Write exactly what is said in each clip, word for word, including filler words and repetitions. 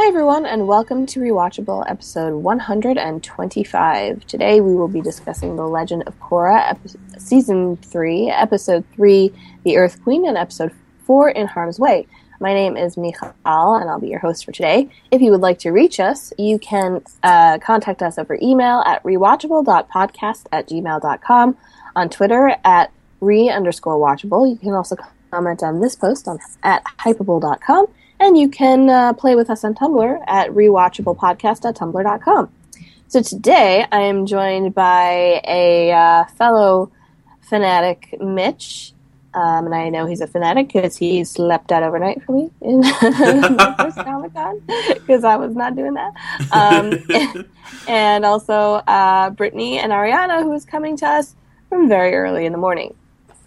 Hi everyone, and welcome to Rewatchable episode one hundred twenty-five. Today we will be discussing The Legend of Korra, ep- season three, episode three, The Earth Queen, and episode four, In Harm's Way. My name is Michal, and I'll be your host for today. If you would like to reach us, you can uh, contact us over email at rewatchable.podcast at gmail.com, on Twitter at re underscore watchable. You can also comment on this post on at hypable dot com. And you can uh, play with us on Tumblr at rewatchablepodcast dot tumblr dot com. So today I am joined by a uh, fellow fanatic, Mitch. Um, and I know he's a fanatic because he slept out overnight for me in the first Comic-Con, because I was not doing that. Um, and also uh, Brittany and Ariana, who is coming to us from very early in the morning.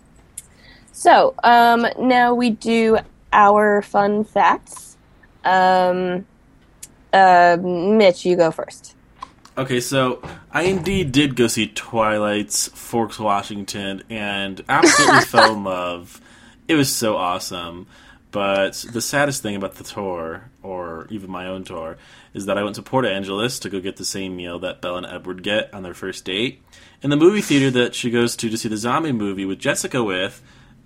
So um, now we do our fun facts. Um, uh, Mitch, you go first. Okay, so I indeed did go see Twilight's Forks, Washington, and absolutely fell in love. It was so awesome. But the saddest thing about the tour, or even my own tour, is that I went to Port Angeles to go get the same meal that Belle and Edward get on their first date. And the movie theater that she goes to to see the zombie movie with Jessica with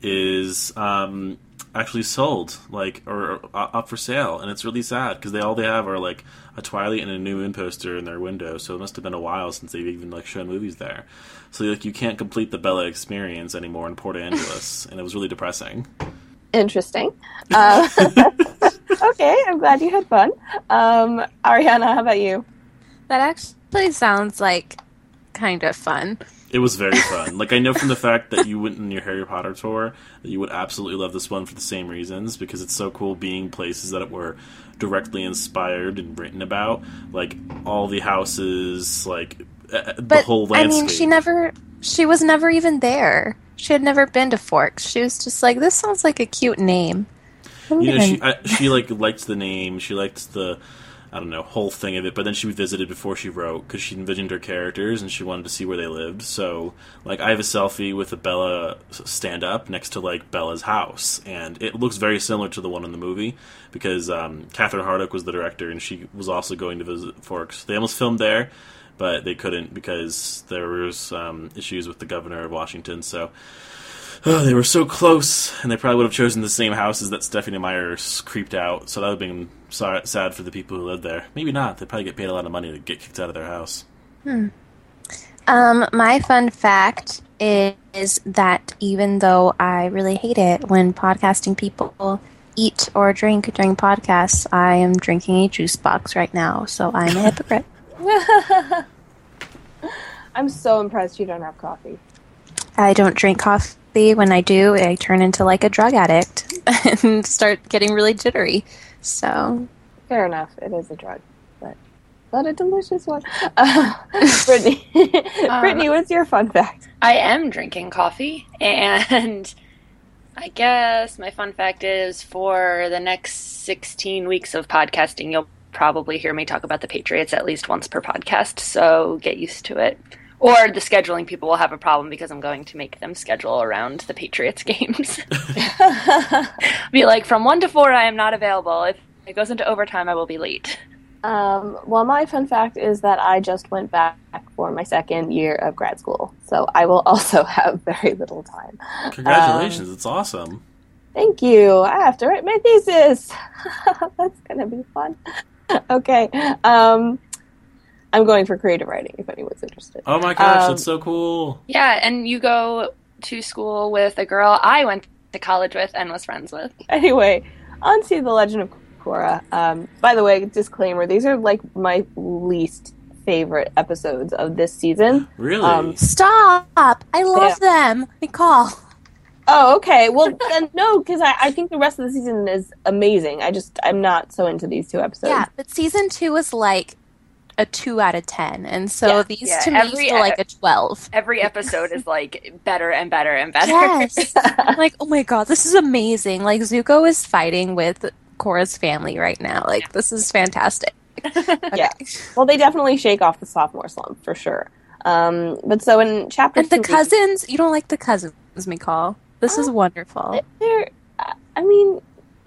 is um, actually sold, like, or, or up for sale, and it's really sad because they all they have are like a Twilight and a New Moon poster in their window. So it must have been a while since they've even like shown movies there. So like you can't complete the Bella experience anymore in Port Angeles, and it was really depressing. Interesting. Uh, okay, I'm glad you had fun. Um, Ariana, how about you? That actually sounds like kind of fun. It was very fun. Like, I know from the fact that you went on your Harry Potter tour that you would absolutely love this one for the same reasons, because it's so cool being places that were directly inspired and written about. Like, all the houses, like, uh, the but, whole landscape. I mean, she never, she was never even there. She had never been to Forks. She was just like, this sounds like a cute name. You know, she, I, she, like, liked the name. She liked the, I don't know, whole thing of it, but then she visited before she wrote, because she envisioned her characters, and she wanted to see where they lived. So, like, I have a selfie with a Bella stand-up next to, like, Bella's house, and it looks very similar to the one in the movie, because um, Catherine Hardwicke was the director, and she was also going to visit Forks. They almost filmed there, but they couldn't, because there was um, issues with the governor of Washington, so oh, they were so close, and they probably would have chosen the same houses that Stephenie Meyer creeped out, so that would have been sad for the people who lived there. Maybe not. They'd probably get paid a lot of money to get kicked out of their house. Hmm. Um, my fun fact is that even though I really hate it when podcasting people eat or drink during podcasts, I am drinking a juice box right now, so I'm a hypocrite. I'm so impressed you don't have coffee. I don't drink coffee. When I do, I turn into like a drug addict and start getting really jittery. So, fair enough. It is a drug, but but a delicious one. Uh, Brittany, um, Brittany, what's your fun fact? I am drinking coffee, and I guess my fun fact is for the next sixteen weeks of podcasting, you'll probably hear me talk about the Patriots at least once per podcast. So get used to it. Or the scheduling people will have a problem because I'm going to make them schedule around the Patriots games. Be like, from one to four, I am not available. If it goes into overtime, I will be late. Um, well, my fun fact is that I just went back for my second year of grad school. So I will also have very little time. Congratulations. Um, it's awesome. Thank you. I have to write my thesis. That's going to be fun. Okay. Um... I'm going for creative writing, if anyone's interested. Oh my gosh, um, that's so cool. Yeah, and you go to school with a girl I went to college with and was friends with. Anyway, on to The Legend of Korra. Um, by the way, disclaimer, these are like my least favorite episodes of this season. Really? Um, Stop! I love yeah. them. Nicole. Oh, okay. Well, then, no, because I, I think the rest of the season is amazing. I just, I'm not so into these two episodes. Yeah, but season two is like a two out of ten, and so yeah, these yeah. to me every, feel like a twelve. Every episode is like better and better and better. Yes. Like, oh my god, this is amazing. Like, Zuko is fighting with Korra's family right now. Like, yeah. This is fantastic. Okay. Yeah. Well, they definitely shake off the sophomore slump for sure. Um, but so in chapter and the two, cousins, you don't like the cousins, Mikal. This oh, is wonderful. They're, I mean,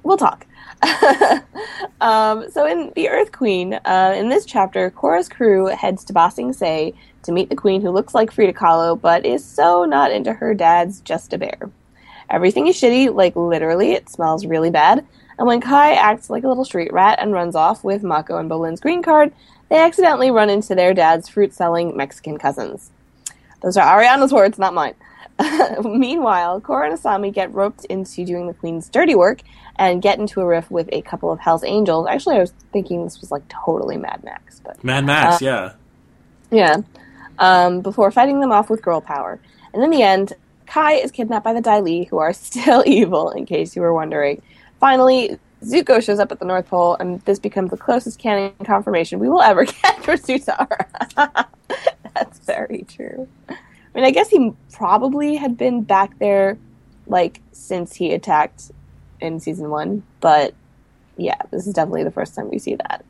we'll talk. um, so in The Earth Queen, uh, in this chapter, Korra's crew heads to Ba Sing Se to meet the queen, who looks like Frida Kahlo, but is so not into her dad's Just a Bear. Everything is shitty, like literally, it smells really bad. And when Kai acts like a little street rat and runs off with Mako and Bolin's green card, they accidentally run into their dad's fruit-selling Mexican cousins. Those are Ariana's words, not mine. Meanwhile, Korra and Asami get roped into doing the queen's dirty work and get into a riff with a couple of Hell's Angels. Actually, I was thinking this was like totally Mad Max. But Mad Max, uh, yeah. Yeah. Um, before fighting them off with girl power. And in the end, Kai is kidnapped by the Dai Li, who are still evil, in case you were wondering. Finally, Zuko shows up at the North Pole, and this becomes the closest canon confirmation we will ever get for Sutara. That's very true. I mean, I guess he probably had been back there, like, since he attacked in season one, but yeah, this is definitely the first time we see that.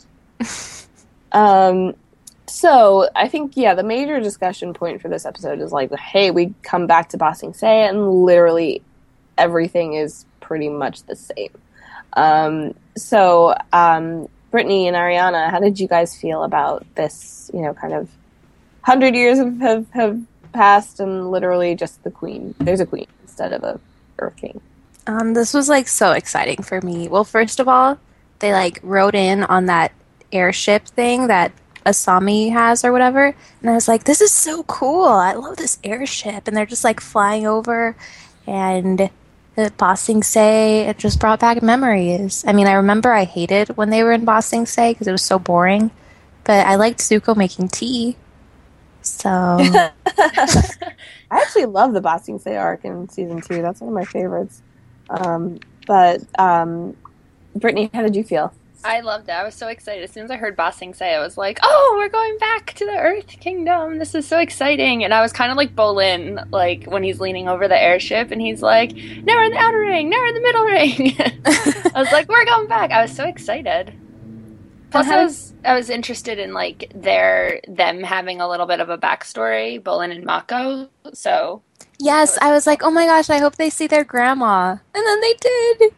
um, so, I think, yeah, the major discussion point for this episode is like, hey, we come back to Ba Sing Se, and literally everything is pretty much the same. Um, so, um, Brittany and Ariana, how did you guys feel about this, you know, kind of hundred years have, have, have passed and literally just the queen. There's a queen instead of a Earth King. Um, this was, like, so exciting for me. Well, first of all, they, like, rode in on that airship thing that Asami has or whatever, and I was like, this is so cool. I love this airship. And they're just, like, flying over, and the Ba Sing Se, it just brought back memories. I mean, I remember I hated when they were in Ba Sing Se because it was so boring, but I liked Zuko making tea. So I actually love the Ba Sing Se arc in season two. That's one of my favorites. Um, but um, Brittany, how did you feel? I loved it. I was so excited. As soon as I heard Ba Sing Se, I was like, oh, we're going back to the Earth Kingdom. This is so exciting. And I was kind of like Bolin, like when he's leaning over the airship and he's like, now we're in the outer ring, now we're in the middle ring. I was like, we're going back. I was so excited. Plus, I was I was interested in like their them having a little bit of a backstory, Bolin and Mako. So yes, I was like, oh my gosh, I hope they see their grandma, and then they did.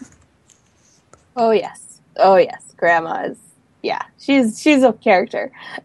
Oh yes, oh yes, Grandma is yeah, she's she's a character.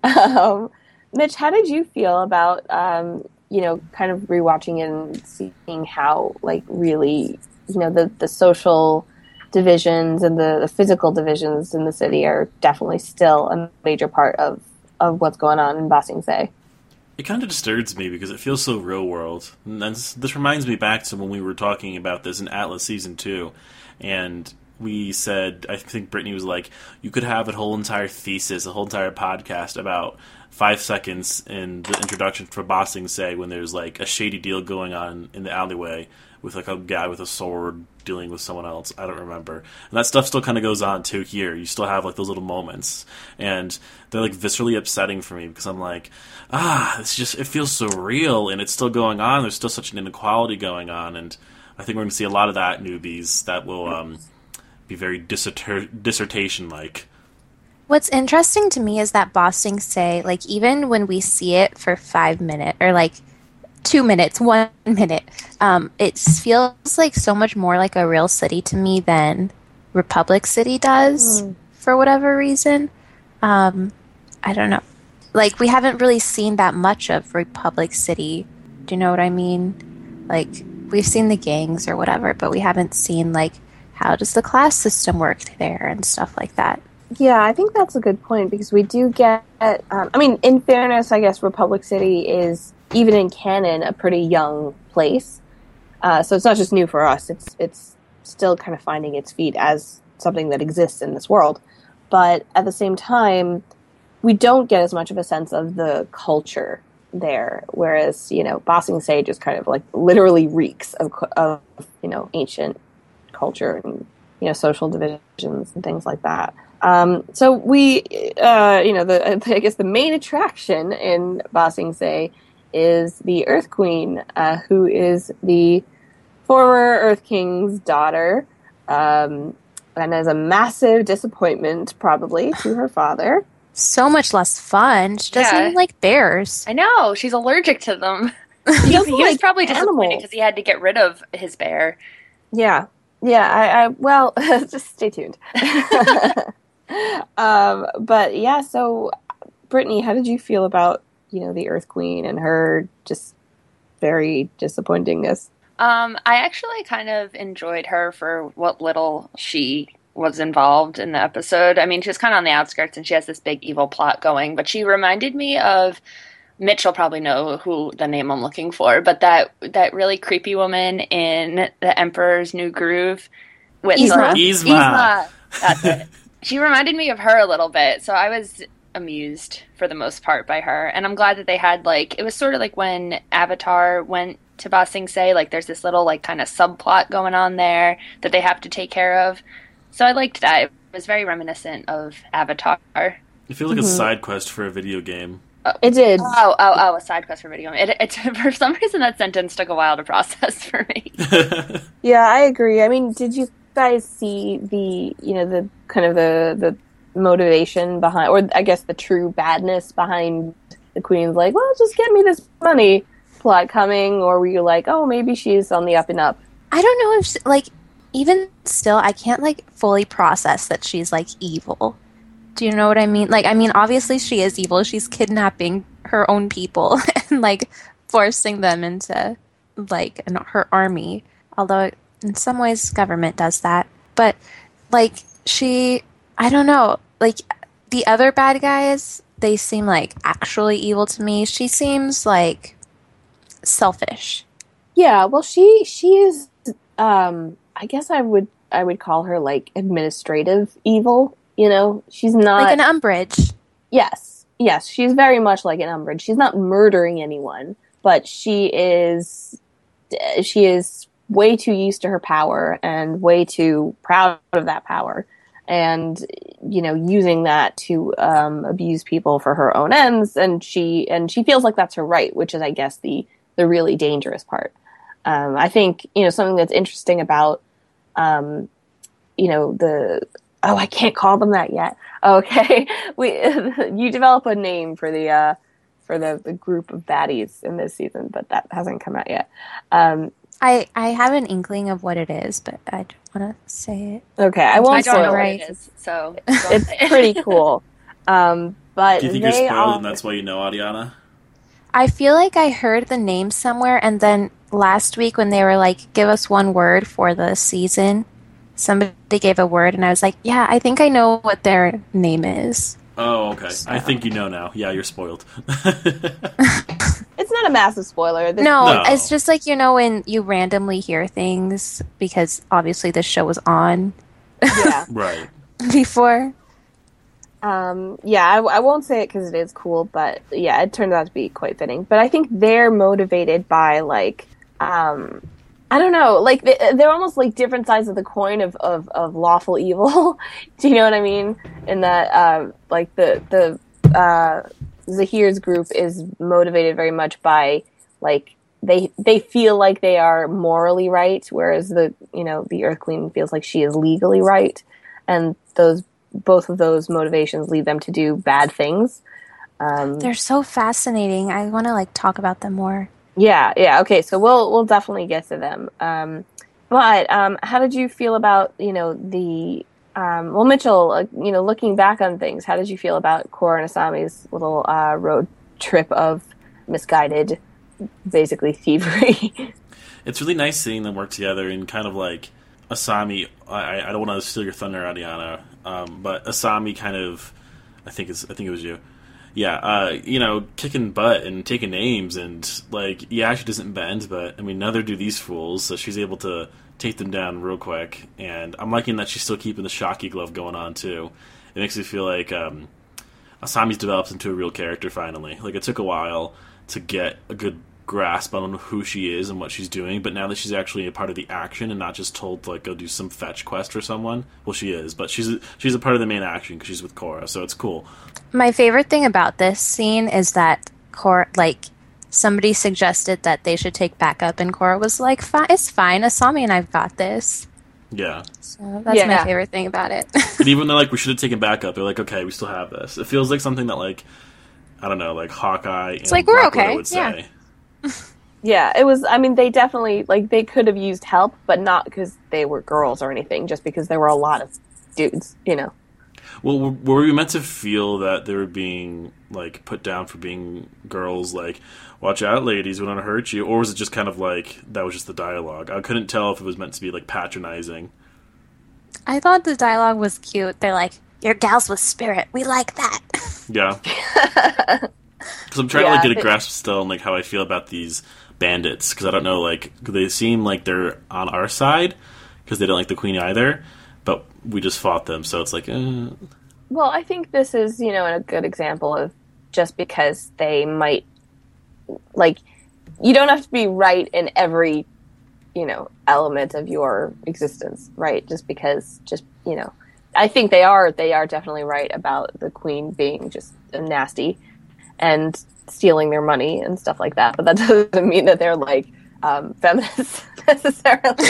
Um, Mitch, how did you feel about um, you know kind of rewatching it and seeing how like really you know the the social divisions and the, the physical divisions in the city are definitely still a major part of, of what's going on in Ba Sing Se. It kind of disturbs me because it feels so real world. And this, this reminds me back to when we were talking about this in Atlas Season two. And we said, I think Brittany was like, you could have a whole entire thesis, a whole entire podcast about five seconds in the introduction for Ba Sing Se when there's like a shady deal going on in the alleyway with like a guy with a sword dealing with someone else. I don't remember. And that stuff still kind of goes on too here. You still have like those little moments. And they're like viscerally upsetting for me because I'm like, ah, it's just, it feels so real and it's still going on. There's still such an inequality going on. And I think we're going to see a lot of that newbies that will um, be very disserter- dissertation-like. What's interesting to me is that Ba Sing Se, like even when we see it for five minutes or like two minutes, one minute, um, it feels like so much more like a real city to me than Republic City does mm. for whatever reason. Um, I don't know. Like we haven't really seen that much of Republic City. Do you know what I mean? Like we've seen the gangs or whatever, but we haven't seen like how does the class system work there and stuff like that. Yeah, I think that's a good point because we do get, um, I mean, in fairness, I guess Republic City is, even in canon, a pretty young place. Uh, so it's not just new for us. It's it's still kind of finding its feet as something that exists in this world. But at the same time, we don't get as much of a sense of the culture there. Whereas, you know, Ba Sing Se just kind of like literally reeks of, of, you know, ancient culture and, you know, social divisions and things like that. Um, so we, uh, you know, the I guess the main attraction in Ba Sing Se is the Earth Queen, uh, who is the former Earth King's daughter, um, and is a massive disappointment, probably, to her father. So much less fun. She doesn't Yeah. even like bears. I know, she's allergic to them. he, he was like probably animals. disappointed because he had to get rid of his bear. Yeah. Yeah, I, I well, just stay tuned. um, but yeah, so Brittany, how did you feel about, you know, the Earth Queen and her just very disappointingness? Um, I actually kind of enjoyed her for what little she was involved in the episode. I mean, she was kind of on the outskirts and she has this big evil plot going, but she reminded me of, Mitch will probably know who the name I'm looking for, but that that really creepy woman in The Emperor's New Groove with Yzma. the- Yzma. Yzma. That's it. She reminded me of her a little bit, so I was amused for the most part by her, and I'm glad that they had, like, it was sort of like when Avatar went to Ba Sing Se, like there's this little like kind of subplot going on there that they have to take care of. So I liked that. It was very reminiscent of Avatar. It feels like mm-hmm. a side quest for a video game. It did. Oh, oh, oh! A side quest for video game. It, it, for some reason, that sentence took a while to process for me. Yeah, I agree. I mean, did you guys see the, you know, the kind of the the motivation behind, or I guess the true badness behind the Queen's like, well, just get me this money plot coming, or were you like, oh, maybe she's on the up and up? I don't know if, like, even still, I can't, like, fully process that she's, like, evil. Do you know what I mean? Like, I mean, obviously she is evil. She's kidnapping her own people and, like, forcing them into, like, an, her army. Although, in some ways, government does that. But, like, she, I don't know. Like, the other bad guys, they seem, like, actually evil to me. She seems, like, selfish. Yeah, well, she, she is, um, I guess I would, I would call her, like, administrative evil. You know, she's not... Like an Umbridge. Yes. Yes, she's very much like an Umbridge. She's not murdering anyone, but she is... She is way too used to her power and way too proud of that power. And, you know, using that to um, abuse people for her own ends. And she and she feels like that's her right, which is, I guess, the, the really dangerous part. Um, I think, you know, something that's interesting about, um, you know, the... Oh, I can't call them that yet. Okay, we you develop a name for the uh, for the, the group of baddies in this season, but that hasn't come out yet. Um, I I have an inkling of what it is, but I don't want to say it. Okay, I won't. I don't know right. what it is, so it's pretty cool. Um, but do you think they you're spoiled, are... and that's why you know, Adiana? I feel like I heard the name somewhere, and then last week when they were like, "Give us one word for the season." Somebody gave a word, and I was like, yeah, I think I know what their name is. Oh, okay. So. I think you know now. Yeah, you're spoiled. It's not a massive spoiler. This no, no, it's just like, you know, when you randomly hear things, because obviously this show was on. Yeah. Right. Before. Um, yeah, I, I won't say it because it is cool, but yeah, it turned out to be quite fitting. But I think they're motivated by, like... Um, I don't know, like, they're almost like different sides of the coin of, of, of lawful evil. Do you know what I mean? In that, uh, like, the, the, uh, Zahir's group is motivated very much by, like, they, they feel like they are morally right, whereas the, you know, the Earth Queen feels like she is legally right. And those, both of those motivations lead them to do bad things. Um, they're so fascinating. I want to, like, talk about them more. Yeah, yeah, okay, so we'll we'll definitely get to them. Um, but um, how did you feel about, you know, the... Um, well, Mitchell, uh, you know, looking back on things, how did you feel about Korra and Asami's little uh, road trip of misguided, basically, thievery? It's really nice seeing them work together and kind of like Asami... I, I don't want to steal your thunder, Adiana, um, but Asami kind of... I think it's I think it was you. Yeah, uh, you know, kicking butt and taking names, and, like, yeah, she doesn't bend, but, I mean, neither do these fools, so she's able to take them down real quick, and I'm liking that she's still keeping the Shocky glove going on, too. It makes me feel like um, Asami's developed into a real character, finally. Like, it took a while to get a good grasp on who she is and what she's doing, but now that she's actually a part of the action and not just told to, like, go do some fetch quest for someone, well, she is, but she's a, she's a part of the main action because she's with Korra, so it's cool. My favorite thing about this scene is that Korra, like, somebody suggested that they should take backup, and Korra was like, "Fine, it's fine. Asami and I've got this." Yeah. So that's yeah. my favorite thing about it. And even though, like, we should have taken backup, they're like, okay, we still have this. It feels like something that, like, I don't know, like Hawkeye and it's like, we're Black Widow okay. would say. Yeah. Yeah, it was, I mean, they definitely, like, they could have used help, but not because they were girls or anything, just because there were a lot of dudes, you know. Well, were were we meant to feel that they were being, like, put down for being girls, like, watch out, ladies, we don't want to hurt you, or was it just kind of like, that was just the dialogue? I couldn't tell if it was meant to be, like, patronizing. I thought the dialogue was cute. They're like, "You're gals with spirit. We like that." Yeah. Because I'm trying Yeah, to, like, get a but- grasp still on, like, how I feel about these bandits, because I don't know, like, they seem like they're on our side, because they don't like the queen either, but we just fought them, so it's like, eh. Well, I think this is, you know, a good example of just because they might, like, you don't have to be right in every, you know, element of your existence, right? Just because, just, you know, I think they are, they are definitely right about the queen being just nasty and stealing their money and stuff like that, but that doesn't mean that they're, like, um, feminists necessarily.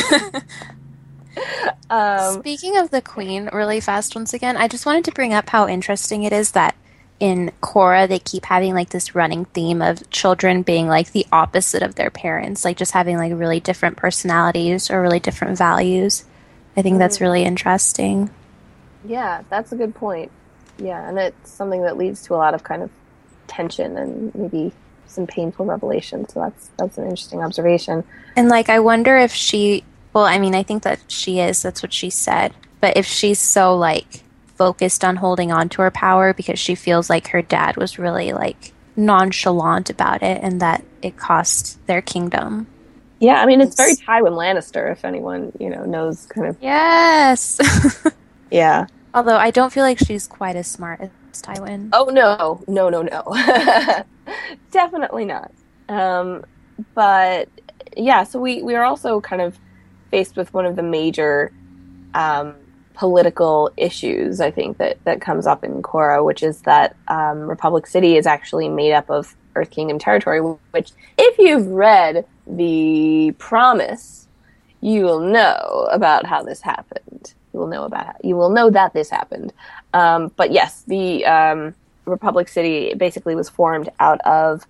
um, Speaking of the queen, really fast once again, I just wanted to bring up how interesting it is that in Korra they keep having like this running theme of children being like the opposite of their parents, like just having like really different personalities or really different values. I think that's really interesting. Yeah, that's a good point. Yeah, and it's something that leads to a lot of kind of tension and maybe some painful revelation. So that's that's an interesting observation. And like I wonder if she, well, I mean, I think that she is, that's what she said. But if she's so like focused on holding on to her power because she feels like her dad was really like nonchalant about it and that it cost their kingdom. Yeah, I mean, it's, It's- very Tywin Lannister, if anyone, you know, knows kind of. Yes. Yeah. Although I don't feel like she's quite as smart as Tywin. Oh, no. No, no, no. Definitely not. Um, but, yeah, so we, we are also kind of faced with one of the major um, political issues, I think, that, that comes up in Korra, which is that um, Republic City is actually made up of Earth Kingdom territory, which, if you've read The Promise, you will know about how this happened. You will know about how, you will know that this happened. Um, but yes, the um, Republic City basically was formed out of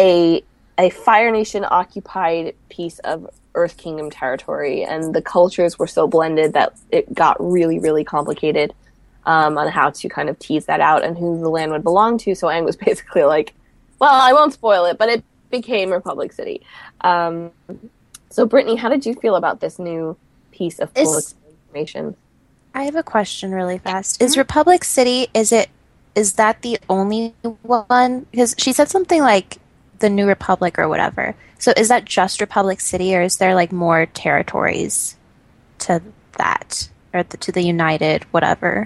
a a Fire Nation occupied piece of Earth Kingdom territory, and the cultures were so blended that it got really, really complicated um, on how to kind of tease that out and who the land would belong to. So Aang was basically like, well, I won't spoil it, but it became Republic City. Um, so, Brittany, how did you feel about this new piece of Is- political information? I have a question really fast. Is Republic City, is it, is that the only one? Because she said something like the New Republic or whatever. So is that just Republic City or is there like more territories to that? Or the, to the United, whatever?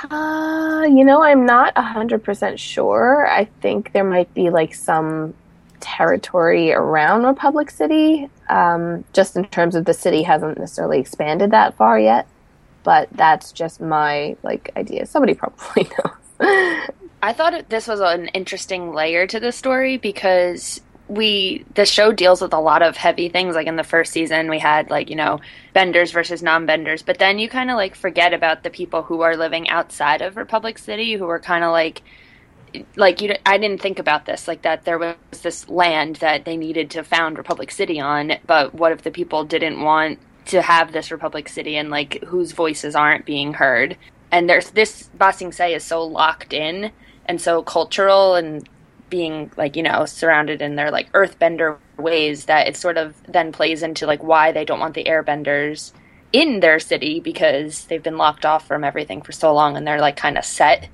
Uh, you know, I'm not one hundred percent sure. I think there might be like some territory around Republic City, um, just in terms of the city hasn't necessarily expanded that far yet. But that's just my like idea. Somebody probably knows. I thought it, this was an interesting layer to the story because we the show deals with a lot of heavy things. Like in the first season, we had like you know benders versus non-benders, but then you kind of like forget about the people who are living outside of Republic City, who are kind of like like you. I didn't think about this like that. There was this land that they needed to found Republic City on, but what if the people didn't want to have this Republic City and like whose voices aren't being heard? And there's this Ba Sing Se is so locked in and so cultural and being like you know surrounded in their like earthbender ways that it sort of then plays into like why they don't want the airbenders in their city because they've been locked off from everything for so long and they're like kind of set.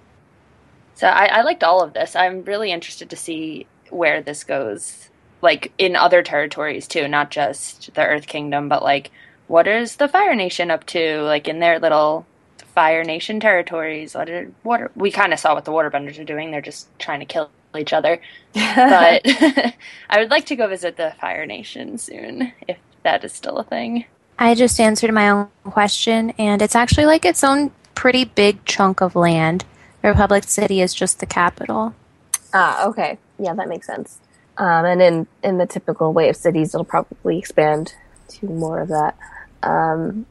So I, I liked all of this. I'm really interested to see where this goes, like in other territories too, not just the Earth Kingdom, but like what is the Fire Nation up to, like in their little Fire Nation territories? What are, what are, we kind of saw what the Waterbenders are doing. They're just trying to kill each other. But I would like to go visit the Fire Nation soon, if that is still a thing. I just answered my own question, and it's actually like its own pretty big chunk of land. Republic City is just the capital. Ah, okay. Yeah, that makes sense. Um, and in, in the typical way of cities, it'll probably expand to more of that. Um,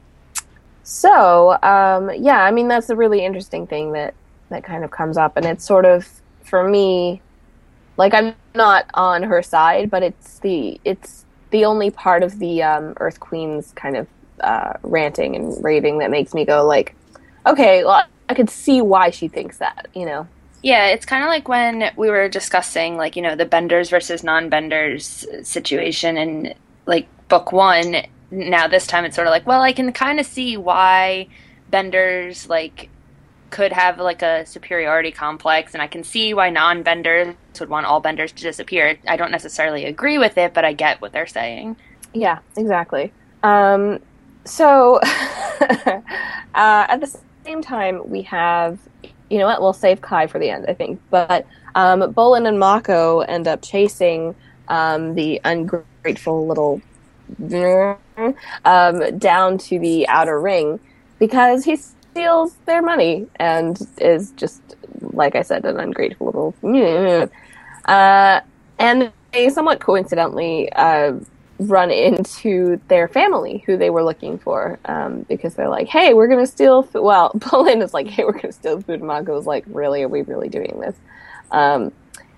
so, um, yeah, I mean, that's a really interesting thing that, that kind of comes up. And it's sort of, for me, like I'm not on her side, but it's the it's the only part of the um, Earth Queen's kind of uh, ranting and raving that makes me go like, okay, well, I could see why she thinks that, you know. Yeah, it's kind of like when we were discussing, like, you know, the benders versus non-benders situation in, like, book one. Now this time it's sort of like, well, I can kind of see why benders, like, could have, like, a superiority complex, and I can see why non-benders would want all benders to disappear. I don't necessarily agree with it, but I get what they're saying. Yeah, exactly. Um, so, uh, at the same time, we have... You know what? We'll save Kai for the end, I think. But um, Bolin and Mako end up chasing um, the ungrateful little um, down to the outer ring because he steals their money and is just, like I said, an ungrateful little... Uh, and they somewhat coincidentally uh, run into their family, who they were looking for, um, because they're like, hey, we're going to steal food. Well, Bolin is like, hey, we're going to steal food. And Mako's like, really? Are we really doing this? Um,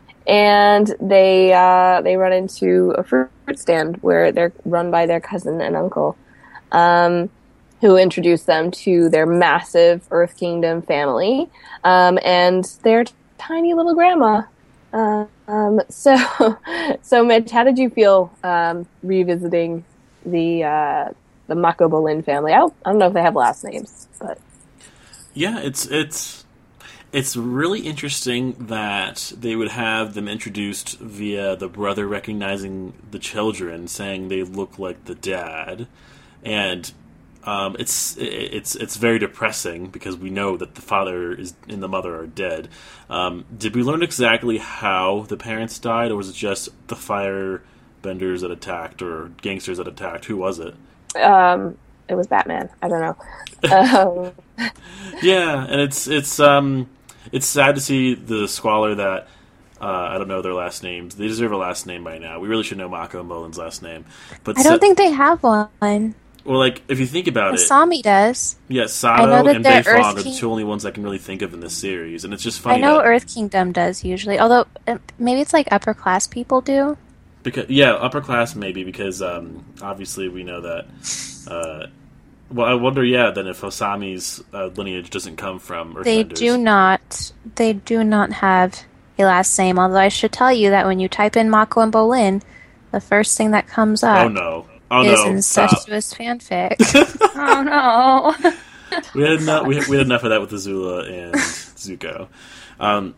and they uh, they run into a fruit stand where they're run by their cousin and uncle, um, who introduce them to their massive Earth Kingdom family um, and their tiny little grandma. Uh, um, so, so Mitch, how did you feel um, revisiting the uh, the Mako Bolin family? I don't, I don't know if they have last names, but yeah, it's it's it's really interesting that they would have them introduced via the brother recognizing the children, saying they look like the dad, and um, it's it's it's very depressing because we know that the father is and the mother are dead. Um, did we learn exactly how the parents died, or was it just the firebenders that attacked or gangsters that attacked? Who was it? Um, it was Batman. I don't know. um. Yeah, and it's it's um it's sad to see the squalor that uh, I don't know their last names. They deserve a last name by now. We really should know Mako and Bolin's last name. But I don't Sa- think they have one. Well, like, if you think about it... Asami does. Yeah, I know Sato that and they're Beifong Earth are the King- two only ones I can really think of in this series, and it's just funny I know that... Earth Kingdom does usually, although uh, maybe it's like upper class people do. Because, yeah, upper class maybe, because um, obviously we know that... Uh, well, I wonder, yeah, then if Asami's uh, lineage doesn't come from Earthbenders. They do not. They do not have a last name, although I should tell you that when you type in Mako and Bolin, the first thing that comes up... Oh, no. Oh, is no, incestuous fanfic. Oh no! we had enough. We, we had enough of that with Azula and Zuko. Um,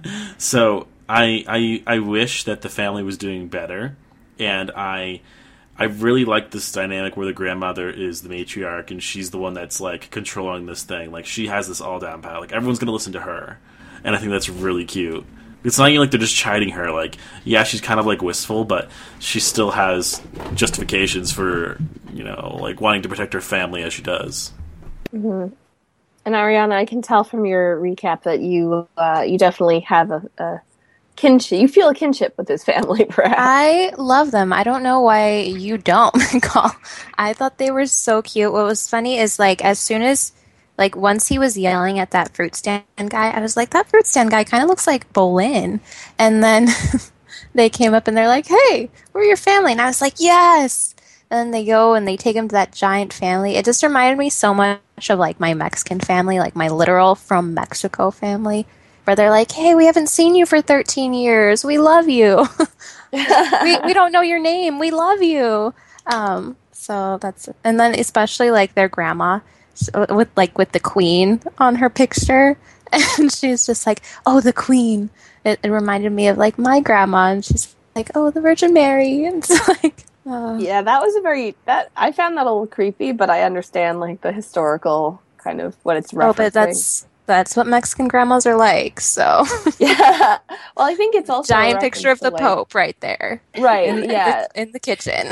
so I, I I wish that the family was doing better, and I I really like this dynamic where the grandmother is the matriarch and she's the one that's like controlling this thing. Like she has this all down pat. Like everyone's gonna listen to her, and I think that's really cute. It's not even like they're just chiding her. Like, yeah, she's kind of, like, wistful, but she still has justifications for, you know, like, wanting to protect her family as she does. Mm-hmm. And Ariana, I can tell from your recap that you uh, you definitely have a, a kinship. You feel a kinship with this family, perhaps. I love them. I don't know why you don't, Nicole. I thought they were so cute. What was funny is, like, as soon as... Like, once he was yelling at that fruit stand guy, I was like, that fruit stand guy kind of looks like Bolin. And then they came up and they're like, hey, we're your family. And I was like, yes! And then they go and they take him to that giant family. It just reminded me so much of, like, my Mexican family, like my literal from Mexico family, where they're like, hey, we haven't seen you for thirteen years. We love you. we, we don't know your name. We love you. Um, so that's... And then especially, like, their grandma... with like with the queen on her picture, and she's just like, oh, the queen. It, it reminded me of like my grandma, and she's like, oh, the Virgin Mary. And it's like, uh. yeah, that was a very that I found that a little creepy, but I understand like the historical kind of what it's referencing. Oh, but that's that's what Mexican grandmas are like. So yeah, well, I think it's also giant picture of the like, Pope right there, right? in, yeah, in the, in the kitchen.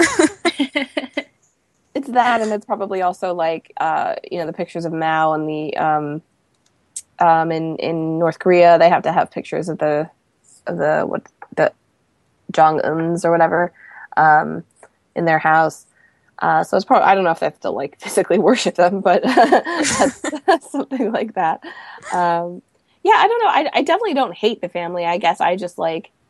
It's that, and it's probably also like uh, you know the pictures of Mao and the um, um, in in North Korea they have to have pictures of the of the what the Jong Uns or whatever um, in their house. Uh, so it's probably I don't know if they have to like physically worship them, but that's, that's something like that. Um, yeah, I don't know. I, I definitely don't hate the family. I guess I just like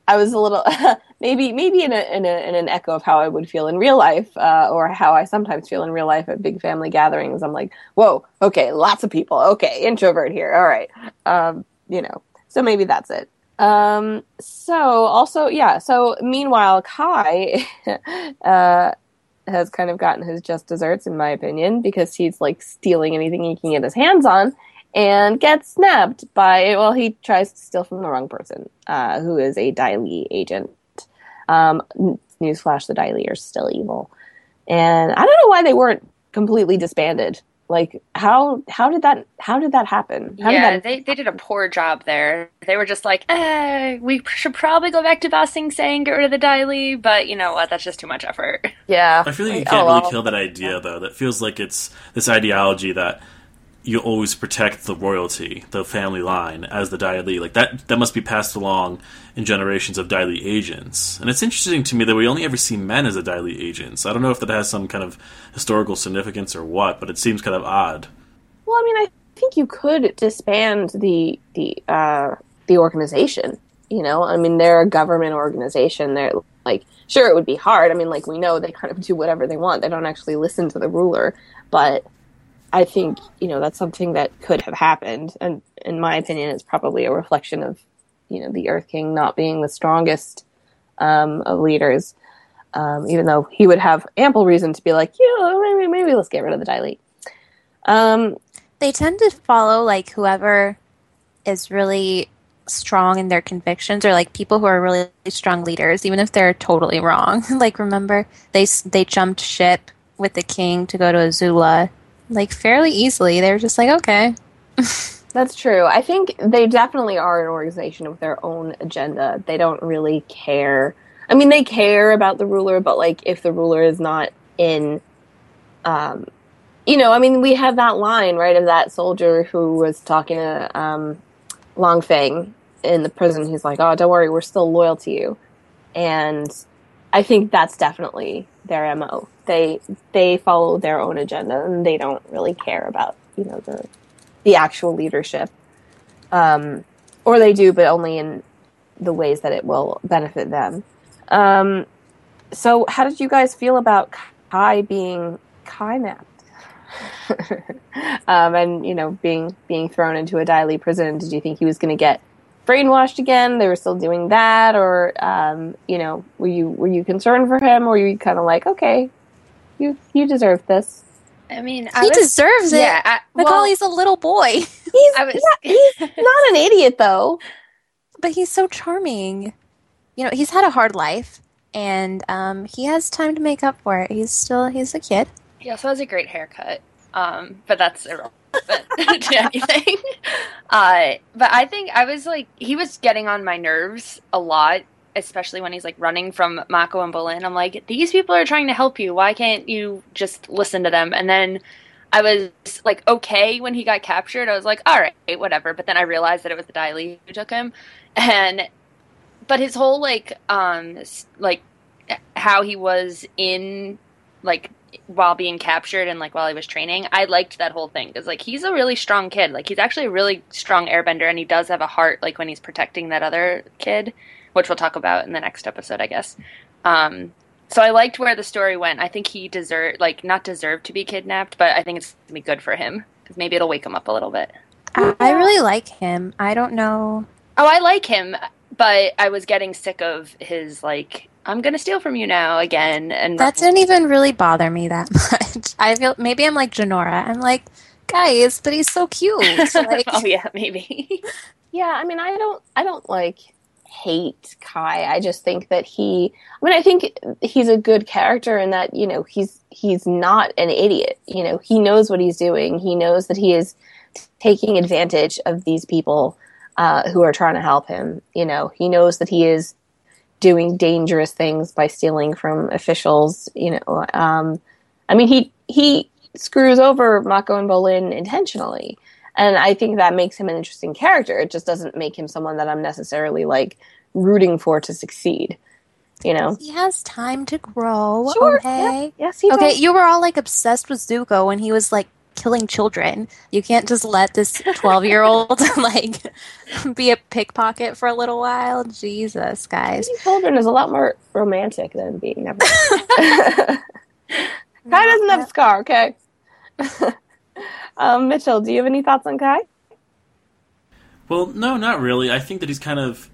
I was a little maybe maybe in a, in a in an echo of how I would feel in real life, uh, or how I sometimes feel in real life at big family gatherings. I'm like, whoa, okay, lots of people, okay, introvert here, all right, um, you know. So maybe that's it. Um, so also, yeah. So meanwhile, Kai uh, has kind of gotten his just desserts, in my opinion, because he's like stealing anything he can get his hands on. And gets snapped by, well, he tries to steal from the wrong person, uh, who is a Dai Li agent. Um, newsflash, the Dai Li are still evil. And I don't know why they weren't completely disbanded. Like, how how did that how did that happen? How yeah, did that they, they did a poor job there. They were just like, eh, we should probably go back to Ba Sing Se, get rid of the Dai Li, but you know what, that's just too much effort. Yeah. I feel like you Like, can't oh, really well. kill that idea, though. That feels like it's this ideology that you always protect the royalty, the family line, as the Dai Li. Like, that that must be passed along in generations of Dai Li agents. And it's interesting to me that we only ever see men as a Dai Li agents. I don't know if that has some kind of historical significance or what, but it seems kind of odd. Well, I mean, I think you could disband the the uh, the organization. You know, I mean, they're a government organization. They're like, sure, it would be hard. I mean, like, we know they kind of do whatever they want. They don't actually listen to the ruler, but I think, you know, that's something that could have happened. And in my opinion, it's probably a reflection of, you know, the Earth King not being the strongest um, of leaders, um, even though he would have ample reason to be like, yeah, maybe, maybe let's get rid of the Dai Li. Um, They tend to follow like whoever is really strong in their convictions, or like people who are really strong leaders, even if they're totally wrong. Like, remember, they they jumped ship with the king to go to Azula, like, fairly easily. They were just like, okay. That's true. I think they definitely are an organization with their own agenda. They don't really care. I mean, they care about the ruler, but, like, if the ruler is not in, um, you know, I mean, we have that line, right, of that soldier who was talking to um, Long Feng in the prison. He's like, oh, don't worry, we're still loyal to you. And I think that's definitely their M O. They they follow their own agenda, and they don't really care about, you know, the the actual leadership. Um, or they do, but only in the ways that it will benefit them. Um, so how did you guys feel about Kai being Kai-napped? um, and, you know, being being thrown into a Dai Li prison? Did you think he was going to get brainwashed again? They were still doing that? Or, um, you know, were you were you concerned for him? Or were you kind of like, okay, you you deserve this? I mean, He deserves it. Yeah, I, well, Macaulay's a little boy. He's, I was- yeah, he's not an idiot, though. But he's so charming. You know, he's had a hard life, and um, he has time to make up for it. He's still, he's a kid. He also has a great haircut, um, but that's irrelevant to anything. Uh, but I think I was like, he was getting on my nerves a lot, especially when he's like running from Mako and Bolin. I'm like, these people are trying to help you. Why can't you just listen to them? And then I was like, okay, when he got captured, I was like, all right, whatever. But then I realized that it was the Dai Li who took him. And, but his whole like, um, like how he was in, like, while being captured and like while he was training, I liked that whole thing because like he's a really strong kid. Like he's actually a really strong airbender, and he does have a heart. Like when he's protecting that other kid, which we'll talk about in the next episode, I guess. Um, so I liked where the story went. I think he deserved, like not deserved to be kidnapped, but I think it's gonna be good for him because maybe it'll wake him up a little bit. I, I really like him. I don't know. Oh, I like him, but I was getting sick of his like, I'm gonna steal from you now again, and That didn't even really bother me that much. I feel maybe I'm like Janora. I'm like, guys, but he's so cute. Like, oh yeah, maybe. Yeah, I mean, I don't, I don't like hate Kai. I just think that he, I mean, I think he's a good character in that, you know, he's he's not an idiot. You know, he knows what he's doing. He knows that he is taking advantage of these people uh, who are trying to help him. You know, he knows that he is doing dangerous things by stealing from officials. You know, um, I mean, he he screws over Mako and Bolin intentionally. And I think that makes him an interesting character. It just doesn't make him someone that I'm necessarily, like, rooting for to succeed, you know? he has time to grow. Sure, Okay. yeah. Yes, he Okay, does. you were all like obsessed with Zuko when he was like killing children. You can't just let this twelve-year-old, like, be a pickpocket for a little while. Jesus, guys. Killing children is a lot more romantic than being never. Kai doesn't have a scar, okay? um, Mitchell, do you have any thoughts on Kai? Well, no, not really. I think that he's kind of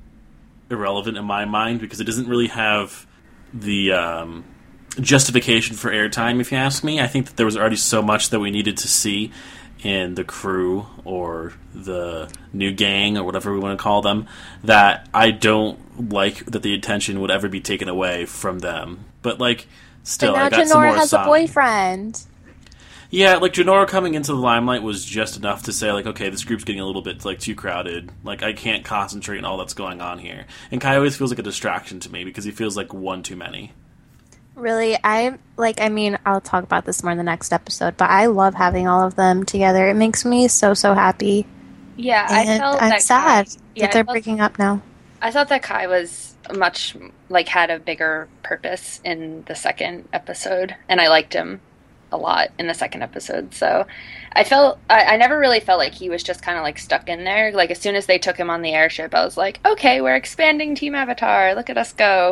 irrelevant in my mind because it doesn't really have the um, justification for airtime, if you ask me. I think that there was already so much that we needed to see in the crew or the new gang or whatever we want to call them that I don't like that the attention would ever be taken away from them. But, like, still, but now I got Jinora some more has Asami. a boyfriend. Yeah, like, Jinora coming into the limelight was just enough to say, like, okay, this group's getting a little bit, like, too crowded. Like, I can't concentrate on all that's going on here. And Kai always feels like a distraction to me because he feels like one too many. Really, I, like, I mean, I'll talk about this more in the next episode, but I love having all of them together. It makes me so, so happy. Yeah, I And felt I'm that sad Kai, that yeah, they're I felt, breaking up now. I thought that Kai was much, like, had a bigger purpose in the second episode, and I liked him a lot in the second episode. So I felt I, I never really felt like he was just kind of like stuck in there. Like as soon as they took him on the airship, I was like, okay, we're expanding Team Avatar. Look at us go.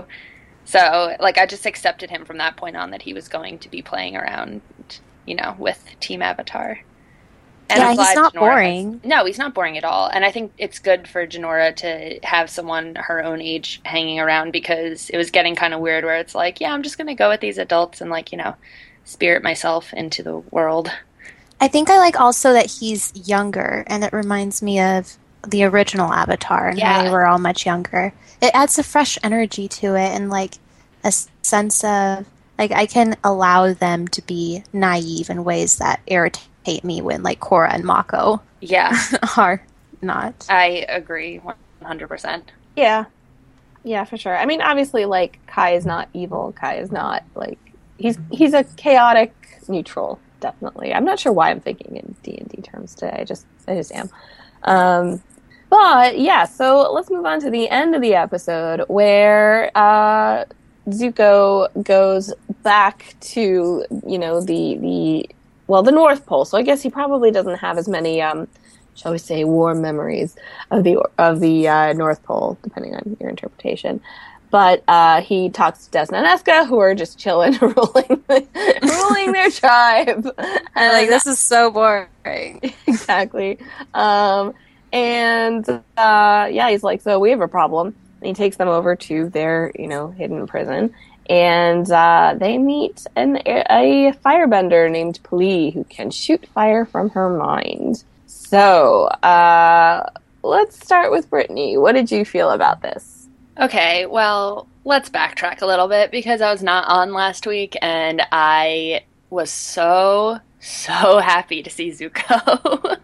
So like I just accepted him from that point on that he was going to be playing around, you know, with Team Avatar. And yeah, I'm glad he's not Jinora boring. has- no, he's not boring at all. And I think it's good for Jinora to have someone her own age hanging around because it was getting kind of weird where it's like, yeah, I'm just going to go with these adults and like, you know, spirit myself into the world. I think I like also that he's younger, and it reminds me of the original Avatar and how Yeah. they were all much younger. It adds a fresh energy to it and like a s- sense of like I can allow them to be naive in ways that irritate me when like Korra and Mako Yeah, are not. I agree one hundred percent. Yeah. Yeah, for sure. I mean, obviously, like, Kai is not evil. Kai is not, like, he's he's a chaotic neutral, definitely. I'm not sure why I'm thinking in D and D terms today. I just, I just am. Um, but, yeah, so let's move on to the end of the episode where uh, Zuko goes back to, you know, the, the, well, the North Pole. So I guess he probably doesn't have as many, um, shall we say, warm memories of the of the uh, North Pole, depending on your interpretation. But uh, he talks to Desna and Eska, who are just chilling, ruling ruling their tribe. And like this is so boring. Exactly. Um, and uh, yeah, he's like, so we have a problem. And he takes them over to their, you know, hidden prison. And uh, they meet an, a firebender named Pali who can shoot fire from her mind. So, uh, let's start with Brittany. What did you feel about this? Okay, well, let's backtrack a little bit because I was not on last week and I was so, so happy to see Zuko.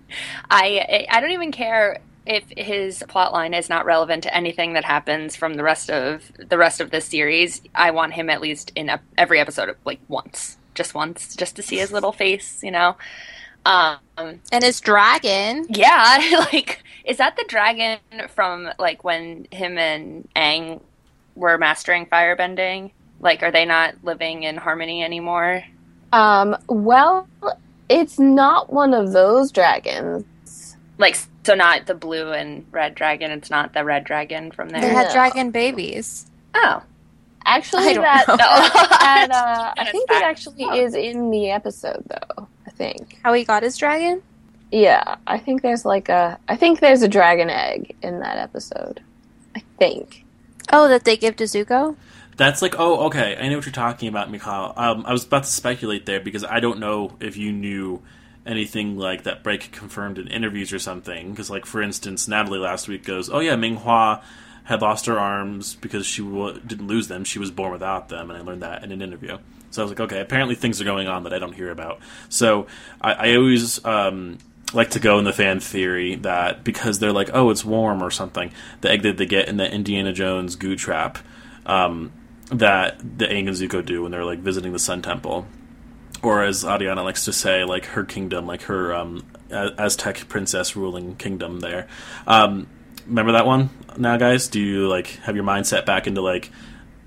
I I don't even care if his plotline is not relevant to anything that happens from the rest of the rest of this series. I want him at least in a, every episode, like once, just once, just to see his little face, you know. Um, And his dragon. yeah, like, is that the dragon from, like, when him and Aang were mastering firebending? Like, are they not living in harmony anymore? Um, well, it's not one of those dragons. Like, so not the blue and red dragon, it's not the red dragon from They there? had No. dragon babies. Oh. Actually, I don't that, know. that, uh, I That's think it fact. actually Oh. is in the episode, though, I think. How he got his dragon? Yeah, I think there's like a, I think there's a dragon egg in that episode. I think. Oh, that they give to Zuko? That's like, oh, okay, I know what you're talking about, Mikhail. Um, I was about to speculate there because I don't know if you knew anything like that Break confirmed in interviews or something. Because, like, for instance, Natalie last week goes, oh yeah, Minghua had lost her arms because she w- didn't lose them. She was born without them, and I learned that in an interview. So I was like, okay, apparently things are going on that I don't hear about. So I, I always um, like to go in the fan theory that because they're like, oh, it's warm or something, the egg that they get in the Indiana Jones goo trap, um, that the Aang and Zuko do when they're like visiting the Sun Temple. Or as Adiana likes to say, like her kingdom, like her um, Aztec princess ruling kingdom there. Um, remember that one now, guys? Do you like have your mind set back into like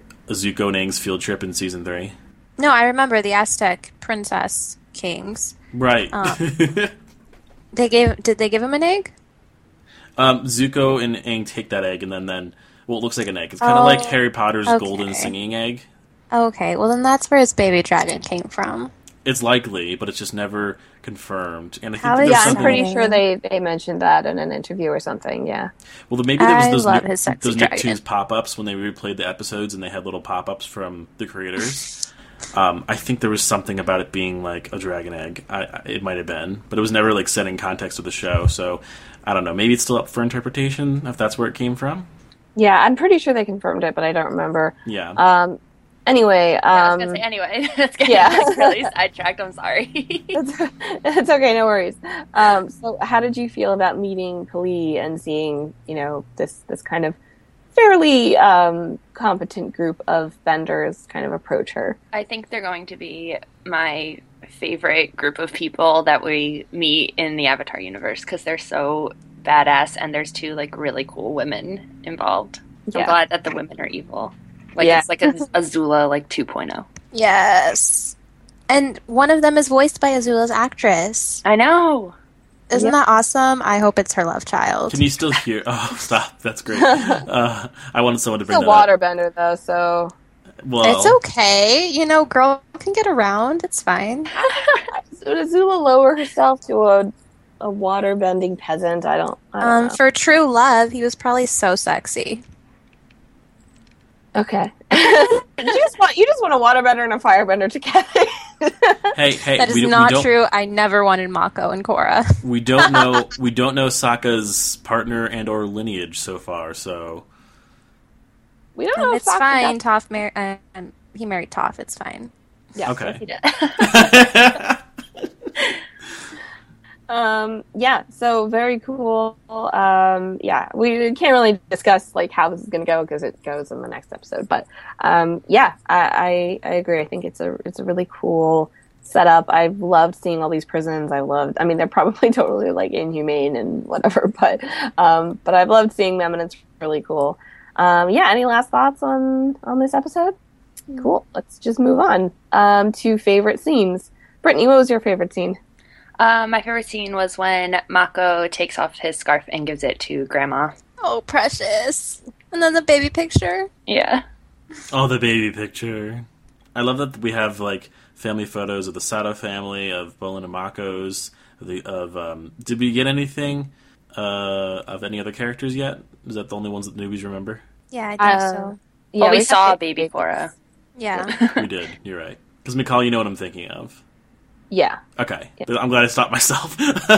Zuko and Aang's field trip in season three? No, I remember the Aztec princess kings. Right. Um, they gave. Did they give him an egg? um, Zuko and Aang take that egg, and then, then well, it looks like an egg. It's kind of Oh, like Harry Potter's okay. golden singing egg. Okay, well then that's where his baby dragon came from. It's likely, but it's just never confirmed. And I think How that is- there's Yeah, I'm something. pretty sure they, they mentioned that in an interview or something, yeah. Well, then maybe there was I those, love Nick, his sexy those dragon. Nicktoons pop-ups when they replayed the episodes, and they had little pop-ups from the creators. um, I think there was something about it being like a dragon egg. I, I, it might have been, but it was never like set in context with the show. So I don't know. Maybe it's still up for interpretation if that's where it came from. Yeah, I'm pretty sure they confirmed it, but I don't remember. Yeah. Um, anyway, Yeah, I was um, gonna say anyway. That's getting yeah. us really sidetracked. I'm sorry. it's, it's okay, no worries. Um, so how did you feel about meeting Kali and seeing, you know, this, this kind of fairly um, competent group of vendors kind of approach her? I think they're going to be my favorite group of people that we meet in the Avatar universe because they're so badass and there's two like really cool women involved. Yeah. I'm glad that the women are evil. Like Yeah. it's like a Azula like two point oh. Yes. And one of them is voiced by Azula's actress. I know. Isn't Yep. that awesome? I hope it's her love child. Can you still hear? Oh, stop! That's great. Uh, I wanted someone to It's bring a that up. waterbender, though, so... Well, It's okay. You know, girl can get around. It's fine. Would Azula lower herself to a a waterbending peasant? I don't, I don't Um, know. for true love, he was probably so sexy. Okay. you just want you just want a waterbender and a firebender together. hey, hey, That is we, don't- not we don't, true. I never wanted Mako and Korra. We don't know. We don't know Sokka's partner and or lineage so far. So We don't know And if it's Sokka fine. got- Toph mar- um, he married Toph. It's fine. Yes, Okay. yes, he did. yeah, Um, yeah, so very cool. Um, yeah, we can't really discuss like how this is going to go because it goes in the next episode. But um, yeah, I, I I agree. I think it's a it's a really cool setup. I've loved seeing all these prisons. I loved. I mean, they're probably totally like inhumane and whatever, but um, but I've loved seeing them, and it's really cool. Um, yeah. Any last thoughts on on this episode? Cool. Let's just move on um, to favorite scenes. Brittany, what was your favorite scene? Uh, my favorite scene was when Mako takes off his scarf and gives it to Grandma. Oh, precious. And then the baby picture. Yeah. oh, the baby picture. I love that we have like family photos of the Sato family, of Bolin and Mako's. Of the of um, did we get anything uh, of any other characters yet? Is that the only ones that the newbies remember? Yeah, I think Uh, so. Yeah, well, we, got saw the- baby Korra. Yeah. We did. You're right. Because McCall, you know what I'm thinking of. Yeah. Okay, Yeah. I'm glad I stopped myself.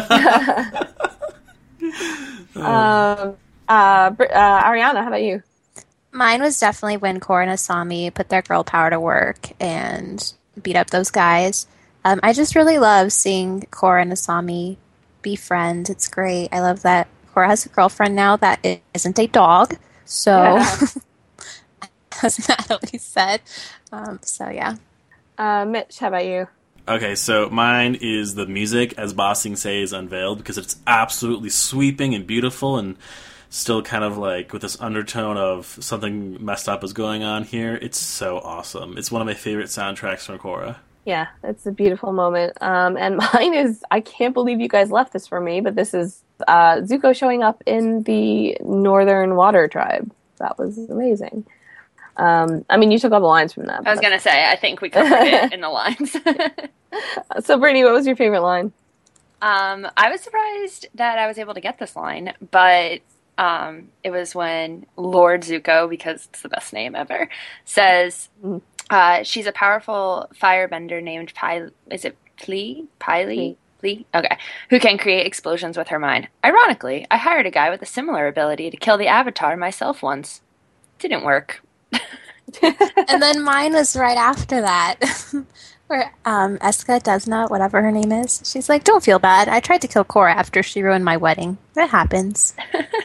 Um, uh, Br- uh, Ariana, how about you? Mine was definitely when Korra and Asami put their girl power to work and beat up those guys. Um, I just really love seeing Korra and Asami be friends. It's great. I love that Korra has a girlfriend now that isn't a dog. So, Yeah. as Natalie said. Um, so, yeah. Uh, Mitch, how about you? Okay, so mine is the music as Ba Sing Se is unveiled because it's absolutely sweeping and beautiful and still kind of like with this undertone of something messed up is going on here. It's so awesome. It's one of my favorite soundtracks from Korra. Yeah, it's a beautiful moment. Um, and mine is, I can't believe you guys left this for me, but this is uh, Zuko showing up in the Northern Water Tribe. That was amazing. Um, I mean, you took all the lines from that. I was but- going to say, I think we covered it in the lines. So, Brittany, what was your favorite line? Um, I was surprised that I was able to get this line, but um, it was when Lord Zuko, because it's the best name ever, says Mhm. uh, she's a powerful firebender named Py. Is it Pli? Pili? Pli? Okay. Who can create explosions with her mind. Ironically, I hired a guy with a similar ability to kill the Avatar myself once. Didn't work. And then mine was right after that. Where um, Eska Desna, whatever her name is, she's like, don't feel bad. I tried to kill Korra after she ruined my wedding. That happens.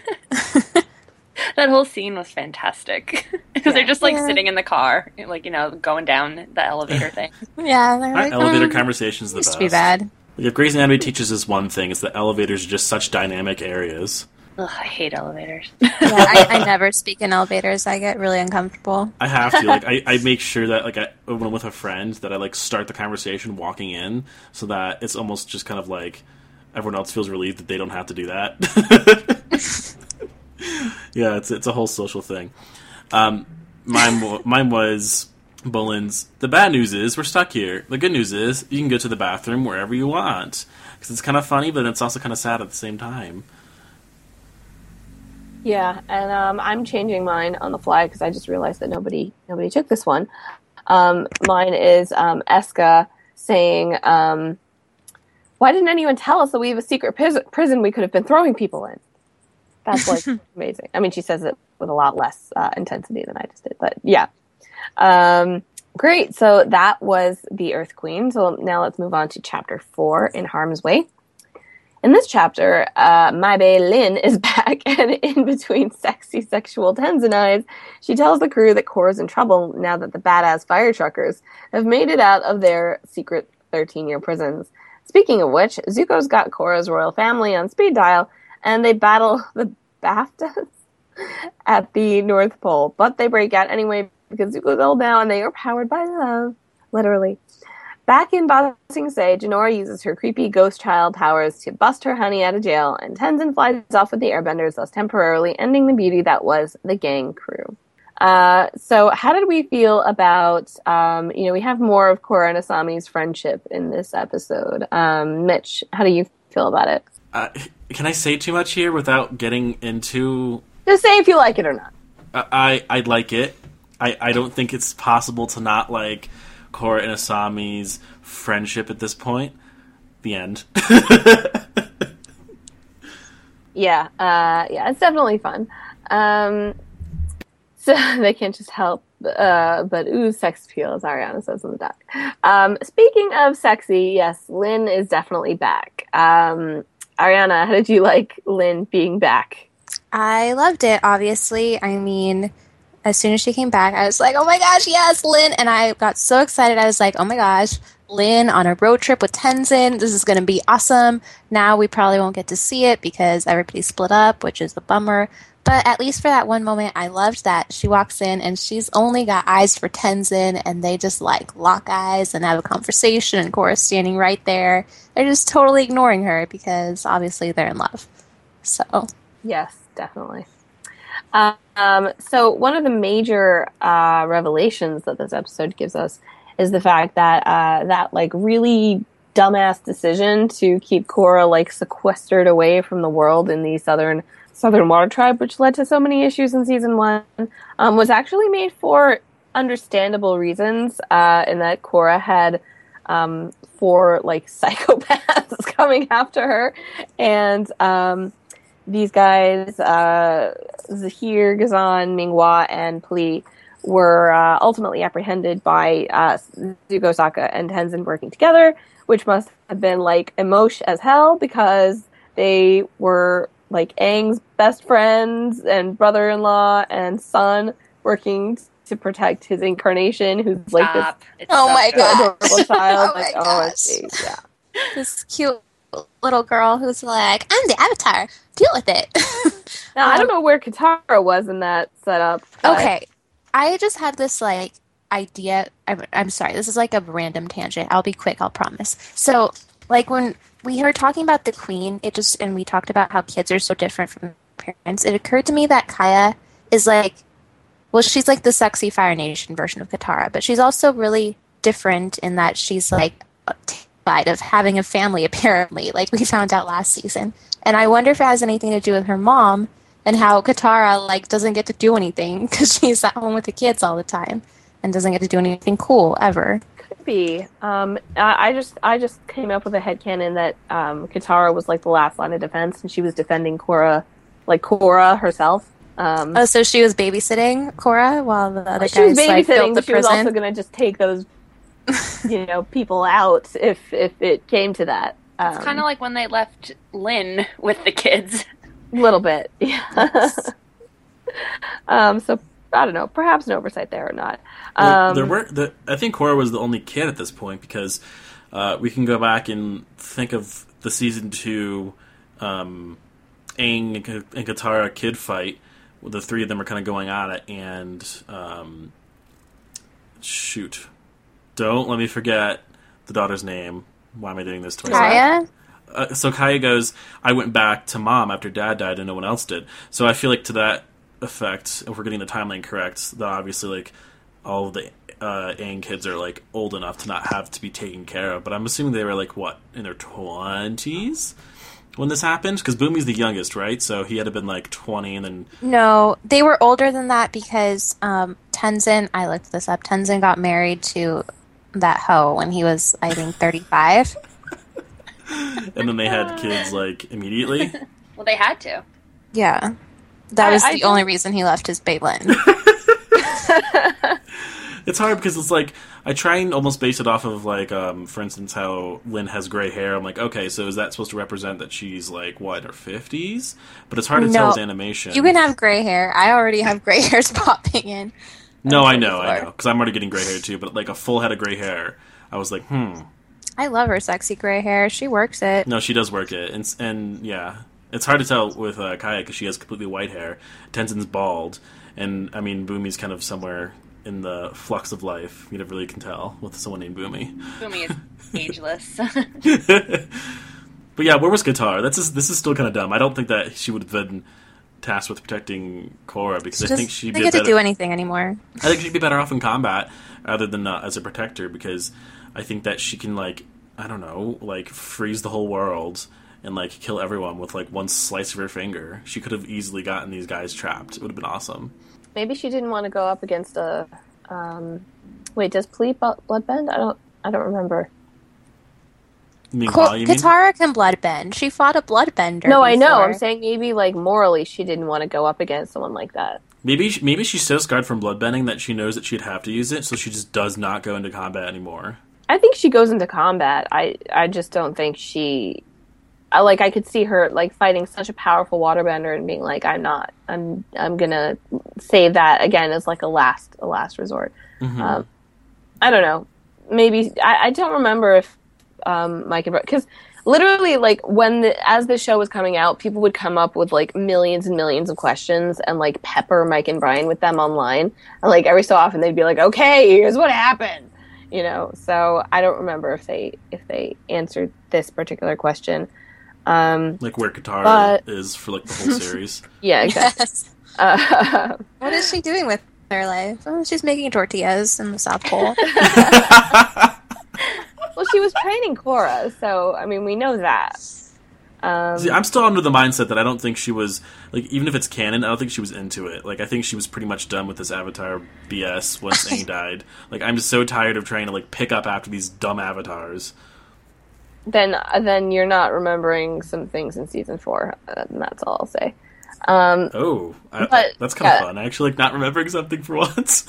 That whole scene was fantastic. Because they're just like Yeah. sitting in the car, like, you know, going down the elevator thing. Yeah, they're Our like, elevator "Mm, conversation's the used best. to be bad. Like, if Grey's Anatomy teaches us one thing, it's that elevators are just such dynamic areas. Ugh, I hate elevators. Yeah, I, I never speak in elevators. I get really uncomfortable. I have to. Like, I, I make sure that, like, I, when I'm with a friend, that I, like, start the conversation walking in so that it's almost just kind of like everyone else feels relieved that they don't have to do that. Yeah, it's it's a whole social thing. Um, mine, mine was Bolin's, the bad news is we're stuck here. The good news is you can go to the bathroom wherever you want. Because it's kind of funny, but it's also kind of sad at the same time. Yeah, and um, I'm changing mine on the fly because I just realized that nobody nobody took this one. Um, mine is um, Eska saying, um, "Why didn't anyone tell us that we have a secret pris- prison we could have been throwing people in?" That's like amazing. I mean, she says it with a lot less uh, intensity than I just did, but yeah. Um, great. So that was the Earth Queen. So now let's move on to chapter four, In Harm's Way. In this chapter, uh, Maibei Lin is back, and in between sexy sexual Tenzin eyes, she tells the crew that Korra's in trouble now that the badass fire truckers have made it out of their secret thirteen-year prisons. Speaking of which, Zuko's got Korra's royal family on speed dial, and they battle the BAFTAs at the North Pole. But they break out anyway because Zuko's old now, and they are powered by love. Literally. Back in Ba Sing Se, Jinora uses her creepy ghost child powers to bust her honey out of jail, and Tenzin flies off with the airbenders, thus temporarily ending the beauty that was the gang crew. Uh, so how did we feel about, um, you know, we have more of Korra and Asami's friendship in this episode. Um, Mitch, how do you feel about it? Uh, can I say too much here without getting into... Just say if you like it or not. Uh, I, I like it. I, I don't think it's possible to not like Korra and Asami's friendship at this point. The end. yeah, uh, yeah, it's definitely fun. Um, so they can't just help, uh, but ooh, sex appeal, as Ariana says in the doc. Um, speaking of sexy, yes, Lin is definitely back. Um, Ariana, how did you like Lin being back? I loved it, obviously. I mean, as soon as she came back, I was like, oh my gosh, yes, Lin! And I got so excited. I was like, oh my gosh, Lin on a road trip with Tenzin. This is going to be awesome. Now we probably won't get to see it because everybody split up, which is a bummer. But at least for that one moment, I loved that she walks in and she's only got eyes for Tenzin, and they just like lock eyes and have a conversation, and Korra's standing right there. They're just totally ignoring her because obviously they're in love. So, yes, definitely. Um, so one of the major uh, revelations that this episode gives us is the fact that uh, that like really dumbass decision to keep Korra like sequestered away from the world in the southern Southern Water Tribe, which led to so many issues in season one, um, was actually made for understandable reasons, uh, in that Korra had um, four like psychopaths coming after her, and um, these guys, uh, Zahir, Ghazan, Minghua, and Pli, were uh, ultimately apprehended by uh, Zuko, Sokka, and Tenzin working together, which must have been like emosh as hell because they were like Aang's best friends and brother-in-law and son working t- to protect his incarnation, who's like Stop. this It's oh so my good. god, adorable child. oh my like, oh, gosh. it's, yeah. This cute little girl who's like, I'm the Avatar. Deal with it. Now, um, I don't know where Katara was in that setup. but- Okay, I just had this like idea. I'm, I'm sorry, this is like a random tangent. I'll be quick, I'll promise. So, like when we were talking about the Queen, it just and we talked about how kids are so different from parents. It occurred to me that Kaya is like, well, she's like the sexy Fire Nation version of Katara, but she's also really different in that she's like terrified of having a family. Apparently, like we found out last season, and I wonder if it has anything to do with her mom. And how Katara like doesn't get to do anything because she's at home with the kids all the time and doesn't get to do anything cool ever. Could be. Um, I I just I just came up with a headcanon that um, Katara was like the last line of defense, and she was defending Korra, like Korra herself. Um, Oh, so she was babysitting Korra while the other she was guys like babysitting, built the but she was prison. also going to just take those, you know, people out if if it came to that. Um, It's kind of like when they left Lin with the kids. a little bit, yeah. um, so I don't know, perhaps an oversight there or not. Well, Um, there were. The, I think Korra was the only kid at this point because uh, we can go back and think of the season two um, Aang and K- and Katara kid fight. The three of them are kind of going at it, and um, shoot, don't let me forget the daughter's name. Why am I doing this to myself? Kaya? Uh, so Kaya goes, I went back to mom after dad died and no one else did. So I feel like to that effect, if we're getting the timeline correct, that obviously like all of the uh, Aang kids are like old enough to not have to be taken care of. But I'm assuming they were like, what, in their twenties when this happened? Because Boomy's the youngest, right? So he had to have been like twenty and then... No, they were older than that because um, Tenzin, I looked this up, Tenzin got married to that hoe when he was, I think, thirty-five. And then they had kids, like, immediately? Well, they had to. Yeah. That I- was I the don't- only reason he left his Baitlin. It's hard because it's like, I try and almost base it off of, like, um, for instance, how Lynn has gray hair. I'm like, okay, so is that supposed to represent that she's, like, what, her fifties? But it's hard to No. tell with animation. You can have gray hair. I already have gray hairs popping in. No, I Okay, know, I before. know. Because I'm already getting gray hair, too. But, like, a full head of gray hair, I was like, hmm. I love her sexy gray hair. She works it. No, she does work it. And, and yeah, it's hard to tell with uh, Kaya because she has completely white hair. Tenzin's bald. And, I mean, Boomy's kind of somewhere in the flux of life. You never really can tell with someone named Boomy. Boomy is ageless. But yeah, where was Katara? That's just, this is still kind of dumb. I don't think that she would have been tasked with protecting Korra because She I just think she'd didn't be get to better. do anything anymore. I think she'd be better off in combat rather than uh, as a protector because I think that she can like I don't know like freeze the whole world and like kill everyone with like one slice of her finger. She could have easily gotten these guys trapped. It would have been awesome. Maybe she didn't want to go up against a. Um, wait, does Plee bloodbend? I don't. I don't remember. You mean, Ko- Ka, you mean? Katara can bloodbend. She fought a bloodbender. No, I know. before. I'm saying maybe like morally she didn't want to go up against someone like that. Maybe she- maybe she's so scarred from bloodbending that she knows that she'd have to use it, so she just does not go into combat anymore. I think she goes into combat. I I just don't think she. I like I could see her like fighting such a powerful waterbender and being like, I'm not. I'm I'm gonna save that again as like a last a last resort. Mhm. Um, I don't know. Maybe I, I don't remember if um, Mike and because literally like when the, as the show was coming out, people would come up with like millions and millions of questions and like pepper Mike and Brian with them online. And like every so often they'd be like, "Okay, here's what happened," you know. So I don't remember if they if they answered this particular question. Um, Like where Katara But- is for like the whole series. yeah, exactly. Yes. Uh, What is she doing with her life? Oh, she's making tortillas in the South Pole. well, she was training Korra, so I mean we know that. Um, See, I'm still under the mindset that I don't think she was like, even if it's canon, I don't think she was into it. Like, I think she was pretty much done with this Avatar B S once Aang died. Like, I'm just so tired of trying to like pick up after these dumb avatars. then then you're not remembering some things in season four, and that's all I'll say. Um, Oh, I, But, that's kind of yeah. fun. I actually like not remembering something for once.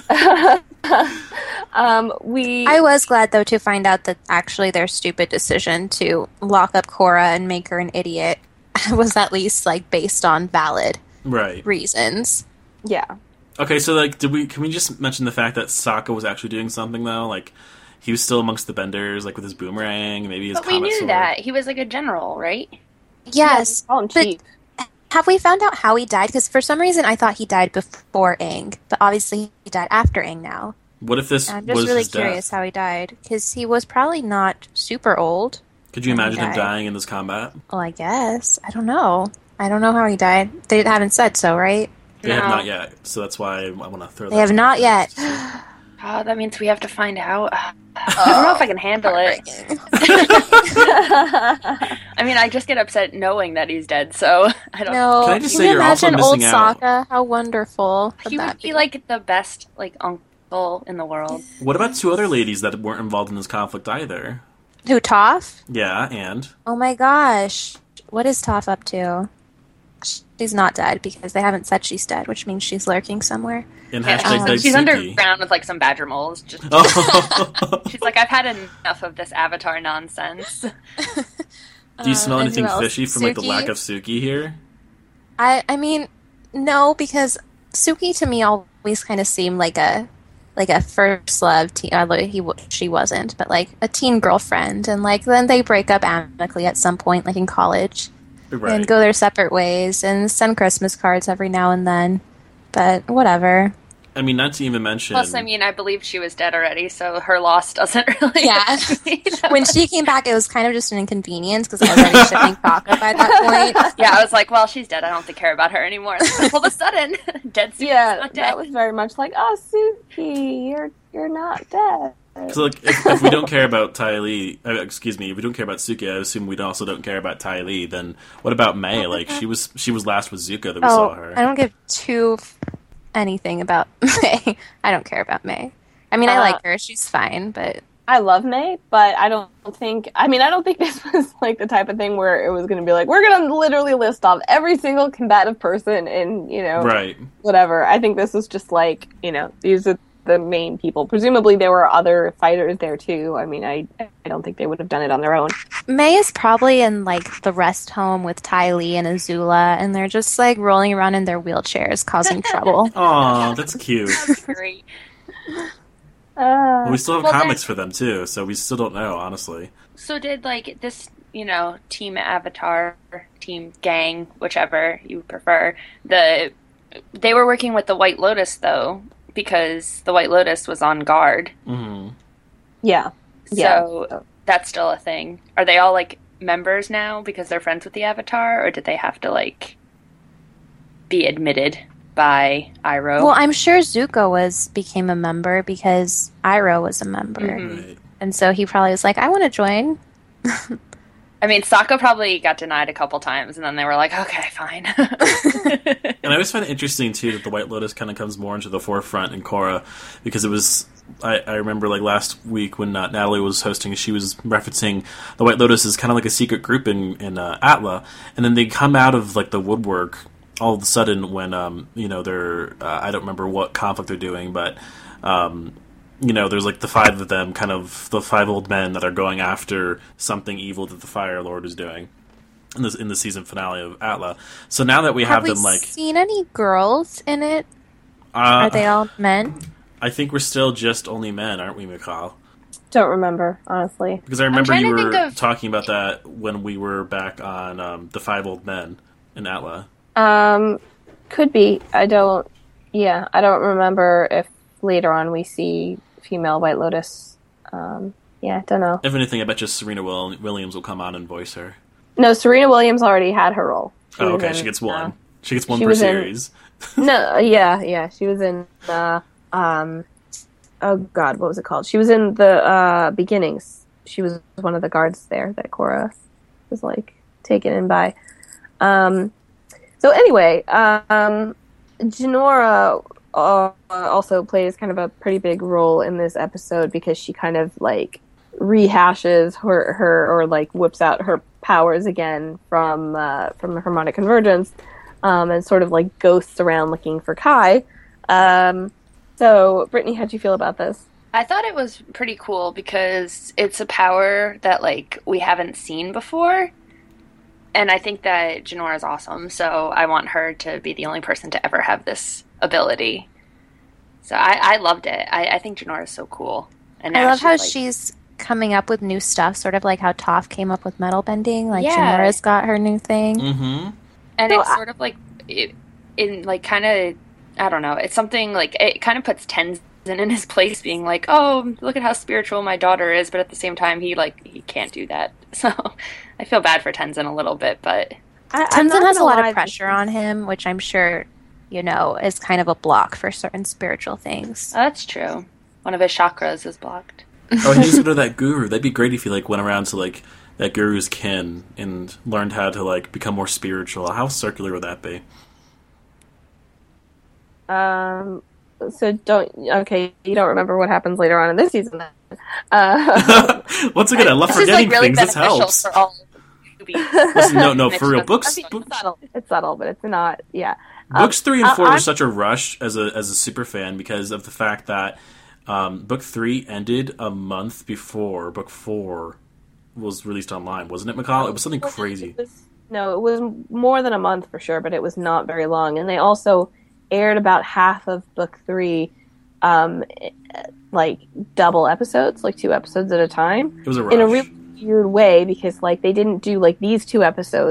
um, we I was glad, though, to find out that actually their stupid decision to lock up Korra and make her an idiot was at least, like, based on valid Right. reasons. yeah. Okay, so like, did we? Can we just mention the fact that Sokka was actually doing something though? Like, he was still amongst the benders, like with his boomerang, maybe his. But we comet knew sword. that. He was like a general, right? Yes. Call him but- Chief. Have we found out how he died? Because for some reason I thought he died before Aang, but obviously he died after Aang now. What if this And I'm was just really his curious death? how he died, because he was probably not super old. Could you when he imagine him died. dying in this combat? Well, I guess. I don't know. I don't know how he died. They haven't said so, right? They have No. not yet, so that's why I want to throw. They that have out not there. yet. Oh, that means we have to find out. I don't know if I can handle it. I mean, I just get upset knowing that he's dead, so I don't No. Can I just Can say you you're also imagine old missing out? Sokka? How wonderful would He that would be like the best like uncle in the world. What about two other ladies that weren't involved in this conflict either? Who, Toph? Yeah, and Oh my gosh. What is Toph up to? She's not dead because they haven't said she's dead, which means she's lurking somewhere. and Yeah, hashtag she's, Daisuke. she's underground with like some badger moles. Just Oh. she's like, I've had enough of this Avatar nonsense. Do you smell Uh, and anything who else? fishy from like the Suki? lack of Suki here? I I mean, no, because Suki to me always kind of seemed like a like a first love teen. Although he wa- she wasn't, but like a teen girlfriend, and like then they break up amicably at some point, like in college. Right. and go their separate ways and send Christmas cards every now and then. But whatever. I mean, not to even mention. Plus, I mean, I believed she was dead already, so her loss doesn't really. Yeah. When she came back, it was kind of just an inconvenience because I was already shipping Taka by that point. Yeah, I was like, well, she's dead. I don't have to care about her anymore. All of a sudden, dead Suki's Yeah, not dead. that was very much like, oh, Suki, you're you're not dead. So, like, if, if we don't care about Ty Lee, uh, excuse me, if we don't care about Suki, I assume we also don't care about Ty Lee. Then what about May? Like, she was she was last with Zuko that we Oh, saw her. I don't give two f- anything about May. I don't care about May. I mean, I Uh, like her. She's fine, but I love May, but I don't think. I mean, I don't think this was like the type of thing where it was going to be like, we're going to literally list off every single combative person and you know, Right. whatever. I think this was just like, you know, these are the main people. Presumably, there were other fighters there too. I mean, I I don't think they would have done it on their own. May is probably in like the rest home with Ty Lee and Azula, and they're just like rolling around in their wheelchairs, causing trouble. Aw, that's cute. That's great. Uh, Well, we still have Well, comics for them too, so we still don't know, honestly. So did like this, you know, team Avatar, team gang, whichever you prefer. The they were working with the White Lotus though, because the White Lotus was on guard. hmm yeah. So Yeah. that's still a thing. Are they all like members now because they're friends with the Avatar, or did they have to like be admitted by Iroh? Well, I'm sure Zuko was became a member because Iroh was a member, Mhm. Right. and so he probably was like, "I want to join." I mean, Sokka probably got denied a couple times, and then they were like, "Okay, fine." And I always find it interesting too that the White Lotus kind of comes more into the forefront in Korra, because it was. I, I remember like last week when uh, Natalie was hosting, she was referencing the White Lotus is kind of like a secret group in in uh, Atla, and then they come out of like the woodwork all of a sudden when um you know they're uh, I don't remember what conflict they're doing, but um you know there's like the five of them, kind of the five old men that are going after something evil that the Fire Lord is doing in this in the season finale of Atla. So now that we have, Have we them like seen any girls in it? uh, Are they all men? I think we're still just only men, aren't we, Mikhail? Don't remember, honestly. Because I remember trying you to were think of- talking about that when we were back on um, the Five Old Men in Atla. Um, could be. I don't. Yeah, I don't remember if later on we see female White Lotus. Um, yeah, don't know. If anything, I bet just Serena Will- Williams will come on and voice her. No, Serena Williams already had her role. She Oh, was okay, in, she gets one. uh, she gets one she per was in- series. no, yeah, yeah, she was in. Uh, um, oh God, what was it called? She was in the uh, beginnings. She was one of the guards there that Korra was like taken in by. Um, so anyway, um, Jinora uh, also plays kind of a pretty big role in this episode because she kind of like rehashes her, her or like whips out her powers again from uh, from harmonic convergence, um, and sort of like ghosts around looking for Kai. Um, so, Brittany, how'd you feel about this? I thought it was pretty cool because it's a power that like we haven't seen before. And I think that Jinora is awesome, so I want her to be the only person to ever have this ability. So I, I loved it. I, I think Jinora is so cool. And I now love how like- she's coming up with new stuff, sort of like how Toph came up with metal bending. Like Yeah. Jinora's got her new thing. Mm-hmm. and So it's I- sort of like it, in like kind of I don't know. It's something like it kind of puts Tenzin in his place, being like, "Oh, look at how spiritual my daughter is," but at the same time, he like he can't do that. So I feel bad for Tenzin a little bit, but I, I'm Tenzin not has a gonna lot lie, of pressure on him, which I'm sure, you know, is kind of a block for certain spiritual things. oh, that's true. One of his chakras is blocked. Oh, he needs to go to that guru. That'd be great if he like went around to like that guru's kin and learned how to like become more spiritual. How circular would that be? Um, so don't. Okay, you don't remember what happens later on in this season. Then. Uh, Once again, I love This is forgetting like really things. This beneficial helps. for all newbies. Listen, no, no, for real. I Books, mean, books, it's subtle. It's subtle, but it's not. Yeah. Um, books three and I- four I- were such a rush as a as a super fan because of the fact that um, book three ended a month before book four was released online, wasn't it, McCall? It was something crazy. It was- no, it was more than a month for sure, but it was not very long. And they also aired about half of book three, um, like double episodes, like two episodes at a time, It was a rush. in a really weird way because like they didn't do like these two episodes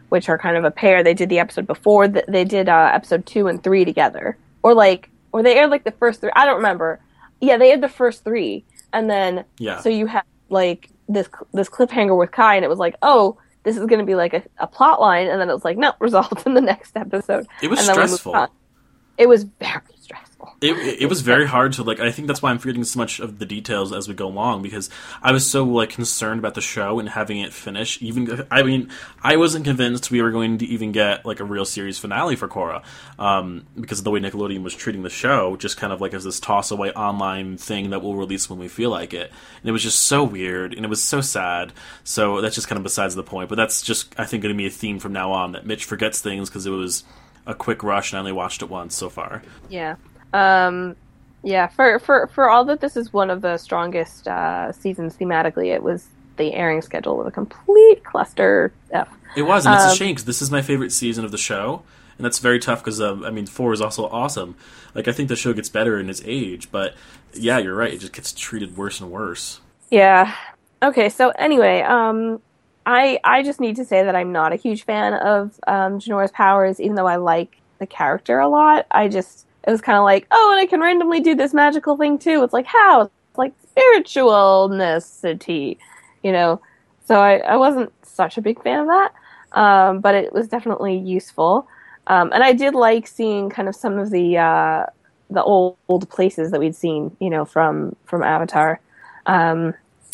which are kind of a pair. They did the episode before. The, they did uh, episode two and three together. Or like, or they aired like the first three. I don't remember. Yeah, they aired the first three. And then, yeah. so you had like this this cliffhanger with Kai, and it was like, oh, this is going to be like a, a plot line. And then it was like, no, resolved in the next episode. It was and then stressful. It was very stressful. It, it, it was very hard to, like, I think that's why I'm forgetting so much of the details as we go along, because I was so, like, concerned about the show and having it finish. Even, I mean, I wasn't convinced we were going to even get, like, a real series finale for Korra, um, because of the way Nickelodeon was treating the show, just kind of like as this toss-away online thing that we'll release when we feel like it. And it was just so weird, and it was so sad, so that's just kind of besides the point. But that's just, I think, going to be a theme from now on, that Mitch forgets things because it was a quick rush and I only watched it once so far. Yeah. Um, yeah, for, for, for all that this is one of the strongest uh, seasons thematically, it was the airing schedule was a complete cluster F. It was, and it's um, a shame because this is my favorite season of the show, and that's very tough because, uh, I mean, four is also awesome. Like, I think the show gets better in its age, but yeah, you're right, it just gets treated worse and worse. Yeah. Okay, so anyway, um, I I just need to say that I'm not a huge fan of um, Janora's powers, even though I like the character a lot. I just... It was kind of like, oh, and I can randomly do this magical thing too. It's like, how? It's like spiritualness-ity, you know? So I, I wasn't such a big fan of that, um, but it was definitely useful. Um, and I did like seeing kind of some of the uh, the old, old places that we'd seen, you know, from, from Avatar. Um,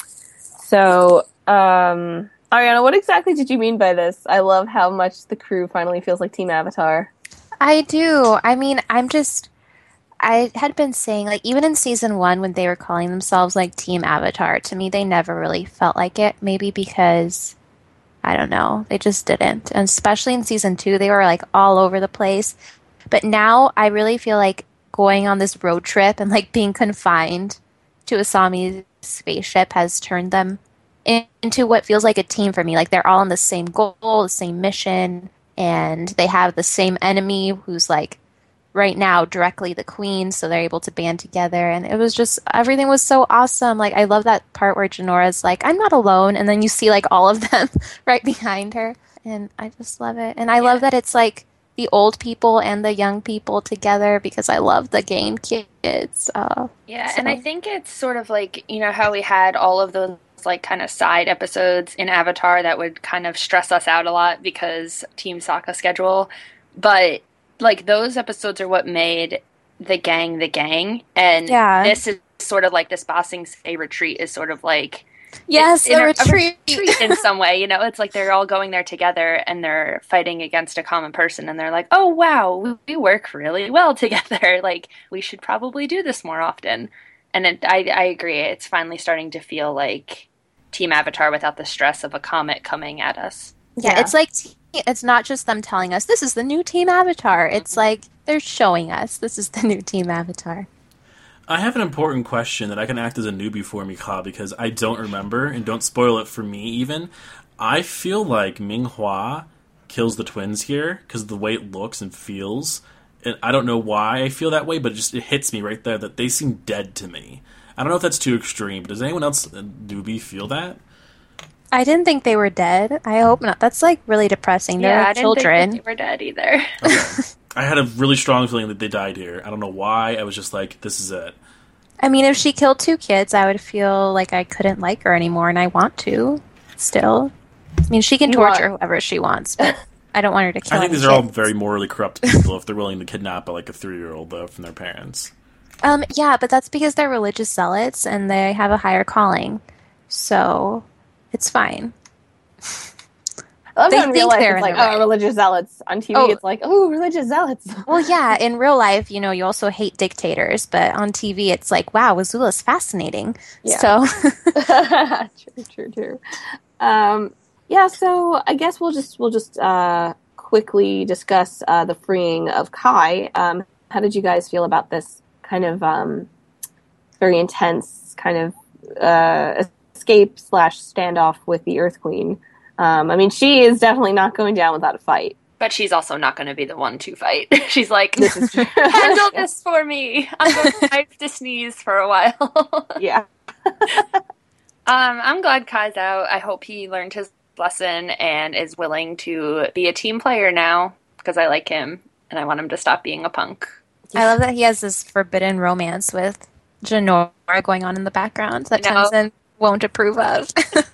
so, um, Ariana, what exactly did you mean by this? I love how much the crew finally feels like Team Avatar. I do. I mean, I'm just... I had been saying, like, even in season one when they were calling themselves, like, Team Avatar, to me they never really felt like it. Maybe because, I don't know, they just didn't. And especially in season two, they were, like, all over the place. But now I really feel like going on this road trip and, like, being confined to Asami's spaceship has turned them in- into what feels like a team for me. Like, they're all on the same goal, the same mission, and they have the same enemy who's, like, right now directly the queen, so they're able to band together. And it was just, everything was so awesome. Like, I love that part where Janora's like, I'm not alone, and then you see, like, all of them right behind her, and I just love it. And I love that it's, like, the old people and the young people together, because I love the game kids. Uh, yeah, so. And I think it's sort of like, you know, how we had all of those like kind of side episodes in Avatar that would kind of stress us out a lot because Team Sokka schedule, but like those episodes are what made the gang the gang, and yeah. This is sort of like this Bossing Say retreat is sort of like yes, a, a, retreat. a retreat in some way, you know. It's like they're all going there together and they're fighting against a common person, and they're like, oh wow, we, we work really well together, like we should probably do this more often. And it, I, I agree, it's finally starting to feel like Team Avatar without the stress of a comet coming at us. Yeah, yeah. It's like, it's not just them telling us, this is the new Team Avatar. It's like, they're showing us, this is the new Team Avatar. I have an important question that I can act as a newbie for, Mika, because I don't remember, and don't spoil it for me even. I feel like Ming Hua kills the twins here, because of the way it looks and feels. And I don't know why I feel that way, but it just it hits me right there that they seem dead to me. I don't know if that's too extreme, but does anyone else, newbie, feel that? I didn't think they were dead. I hope not. That's, like, really depressing. They're yeah, I didn't children. think they were dead either. Okay. I had a really strong feeling that they died here. I don't know why. I was just like, this is it. I mean, if she killed two kids, I would feel like I couldn't like her anymore, and I want to, still. I mean, she can You torture want- whoever she wants, but I don't want her to kill I think any these are all kids. very morally corrupt people if they're willing to kidnap, like, a three-year-old, though, from their parents. Um, yeah, but that's because they're religious zealots, and they have a higher calling. So, it's fine. I love They how in real think life they're it's in like, the right. oh, religious zealots. On T V, Oh. it's like, oh, religious zealots. Well, yeah, in real life, you know, you also hate dictators, but on T V, it's like, wow, Azula's fascinating. Yeah. So, true, true, true. Um, yeah, so I guess we'll just we'll just uh, quickly discuss uh, the freeing of Kai. Um, how did you guys feel about this kind of um, very intense kind of uh, escape slash standoff with the Earth Queen? Um, I mean, she is definitely not going down without a fight. But she's also not going to be the one to fight. She's like, This is true. handle this for me. I'm going to have to sneeze for a while. Yeah. um, I'm glad Kai's out. I hope he learned his lesson and is willing to be a team player now because I like him and I want him to stop being a punk. I love that he has this forbidden romance with Jinora going on in the background that Tenzin won't approve of.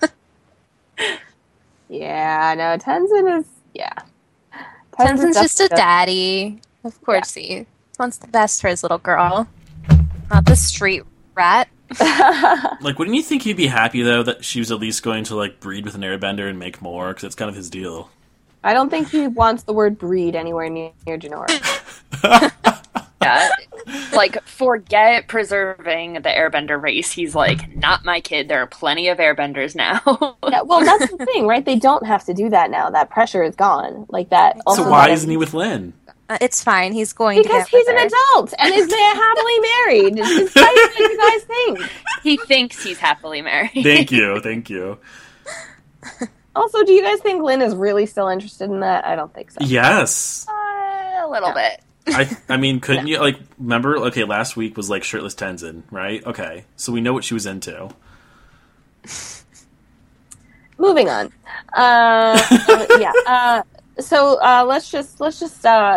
Yeah, no, Tenzin is, yeah. Tenzin's just a daddy. Of course yeah. he wants the best for his little girl. Not the street rat. Like, wouldn't you think he'd be happy, though, that she was at least going to, like, breed with an airbender and make more? Because that's kind of his deal. I don't think he wants the word breed anywhere near, near Jinora. Yeah, like, forget preserving the airbender race. He's like, not my kid. There are plenty of airbenders now. Yeah, well, that's the thing, right? They don't have to do that now. That pressure is gone. Like that. So why isn't he with Lynn? Uh, it's fine. He's going because to he's an adult and is happily married. Despite what you guys think, he thinks he's happily married. Thank you, thank you. Also, do you guys think Lynn is really still interested in that? I don't think so. Yes, uh, a little no. bit. I I mean, couldn't you, like, remember, okay, last week was, like, shirtless Tenzin, right? Okay, so we know what she was into. Moving on. Uh, uh, yeah. Uh, so uh, let's just let's just uh,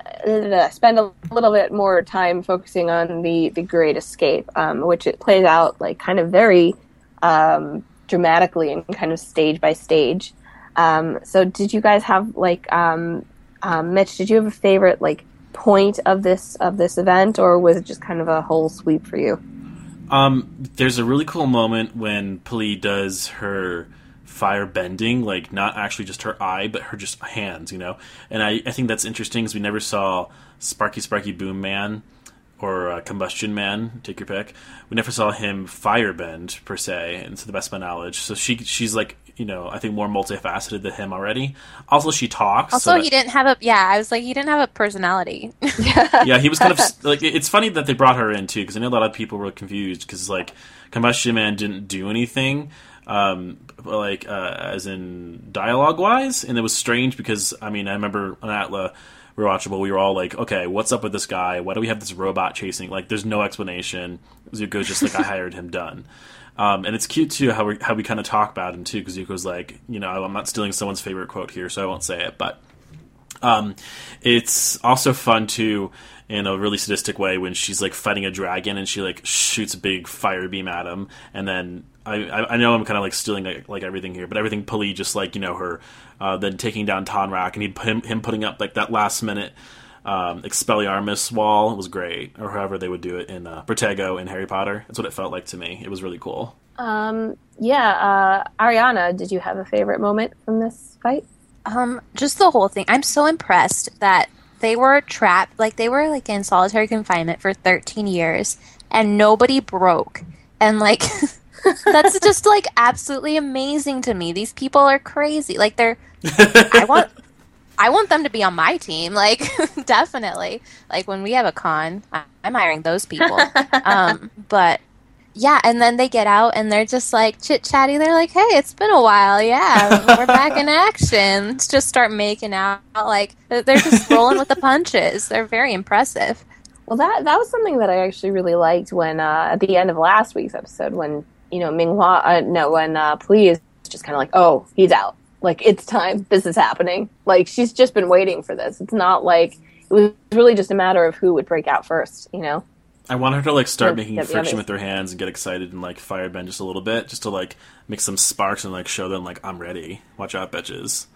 spend a little bit more time focusing on the, the Great Escape, um, which it plays out, like, kind of very um, dramatically and kind of stage by stage. Um, so did you guys have, like, um, um, Mitch, did you have a favorite, like, point of this of this event, or was it just kind of a whole sweep for you? Um, there's a really cool moment when P'Li does her fire bending, like not actually just her eye, but her just hands, you know. And I, I think that's interesting because we never saw Sparky Sparky Boom Man or uh, Combustion Man, take your pick. We never saw him firebend per se, and to the best of my knowledge. So she she's like, you know, I think more multifaceted than him already. Also, she talks. Also, so he didn't have a yeah. I was like, he didn't have a personality. Yeah, he was kind of like. It's funny that they brought her in too, because I know a lot of people were confused because like Combustion Man didn't do anything, um, like uh, as in dialogue wise, and it was strange because I mean I remember on Atla. Rewatchable, we were all like, okay, what's up with this guy? Why do we have this robot chasing? Like, there's no explanation. Zuko's just like, I hired him, done. Um, and it's cute, too, how we, how we kind of talk about him, too, because Zuko's like, you know, I'm not stealing someone's favorite quote here, so I won't say it, but um, it's also fun, too, in a really sadistic way when she's, like, fighting a dragon and she, like, shoots a big fire beam at him, and then I, I know I'm kind of, like, stealing, like, like, everything here, but everything P'Li just, like, you know, her uh, then taking down Tonrak, and he, him, him putting up, like, that last-minute um, Expelliarmus wall was great, or however they would do it in uh, Protego in Harry Potter. That's what it felt like to me. It was really cool. Um, yeah, uh, Ariana, did you have a favorite moment from this fight? Um, just the whole thing. I'm so impressed that they were trapped, like, they were, like, in solitary confinement for thirteen years, and nobody broke. And, like... That's just, like, absolutely amazing to me. These people are crazy. Like, they're... I want I want them to be on my team. Like, definitely. Like, when we have a con, I'm hiring those people. Um, but, yeah, and then they get out, and they're just, like, chit-chatty. They're like, hey, it's been a while. Yeah, we're back in action. Let's just start making out. Like, they're just rolling with the punches. They're very impressive. Well, that that was something that I actually really liked when, uh, at the end of last week's episode, when... You know, Minghua, uh, no, when uh, P'Li is just kind of like, oh, he's out. Like, it's time. This is happening. Like, she's just been waiting for this. It's not like, it was really just a matter of who would break out first, you know? I want her to, like, start Yeah, making yeah, the friction others. with her hands and get excited and, like, firebend just a little bit, just to, like, make some sparks and, like, show them, like, I'm ready. Watch out, bitches.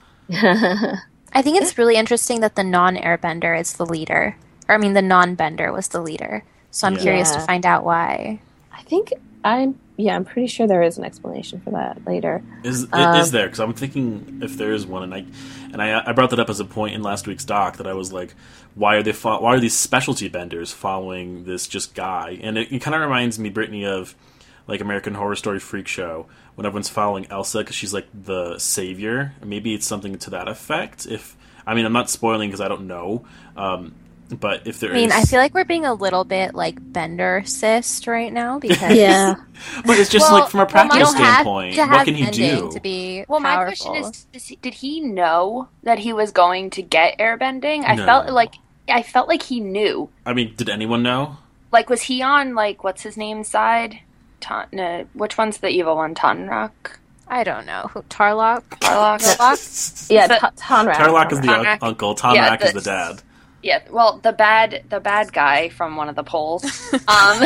I think it's really interesting that the non-airbender is the leader. Or, I mean, the non-bender was the leader. So I'm Yeah. curious to Yeah. find out why. I think, I'm, yeah, I'm pretty sure there is an explanation for that later. Is it Um, is there? Because I'm thinking if there is one, and I and I, I brought that up as a point in last week's doc that I was like, why are they fo- why are these specialty benders following this just guy? And it, it kind of reminds me, Brittany, of like American Horror Story Freak Show when everyone's following Elsa because she's like the savior. Maybe it's something to that effect. If I mean, I'm not spoiling because I don't know. Um, But if there I mean, is... I feel like we're being a little bit, like, bender-sist right now, because... Yeah. But it's just Well, like from a well, my- practical You don't have standpoint, to have what can he bending do? to be Well, my powerful. question is, does he, did he know that he was going to get airbending? I No. felt like I felt like he knew. I mean, did anyone know? Like, was he on, like, what's his name's side? Ton, no, which one's the evil one? Tonrak? I don't know. Who, Tarlock? Tarlock. Tarlock? Yeah, The- Ta- Tonrak. Tarlock is the un- Tonrak. uncle. Tonrak Yeah, is the- the dad. Yeah, well, the bad the bad guy from one of the polls. Um,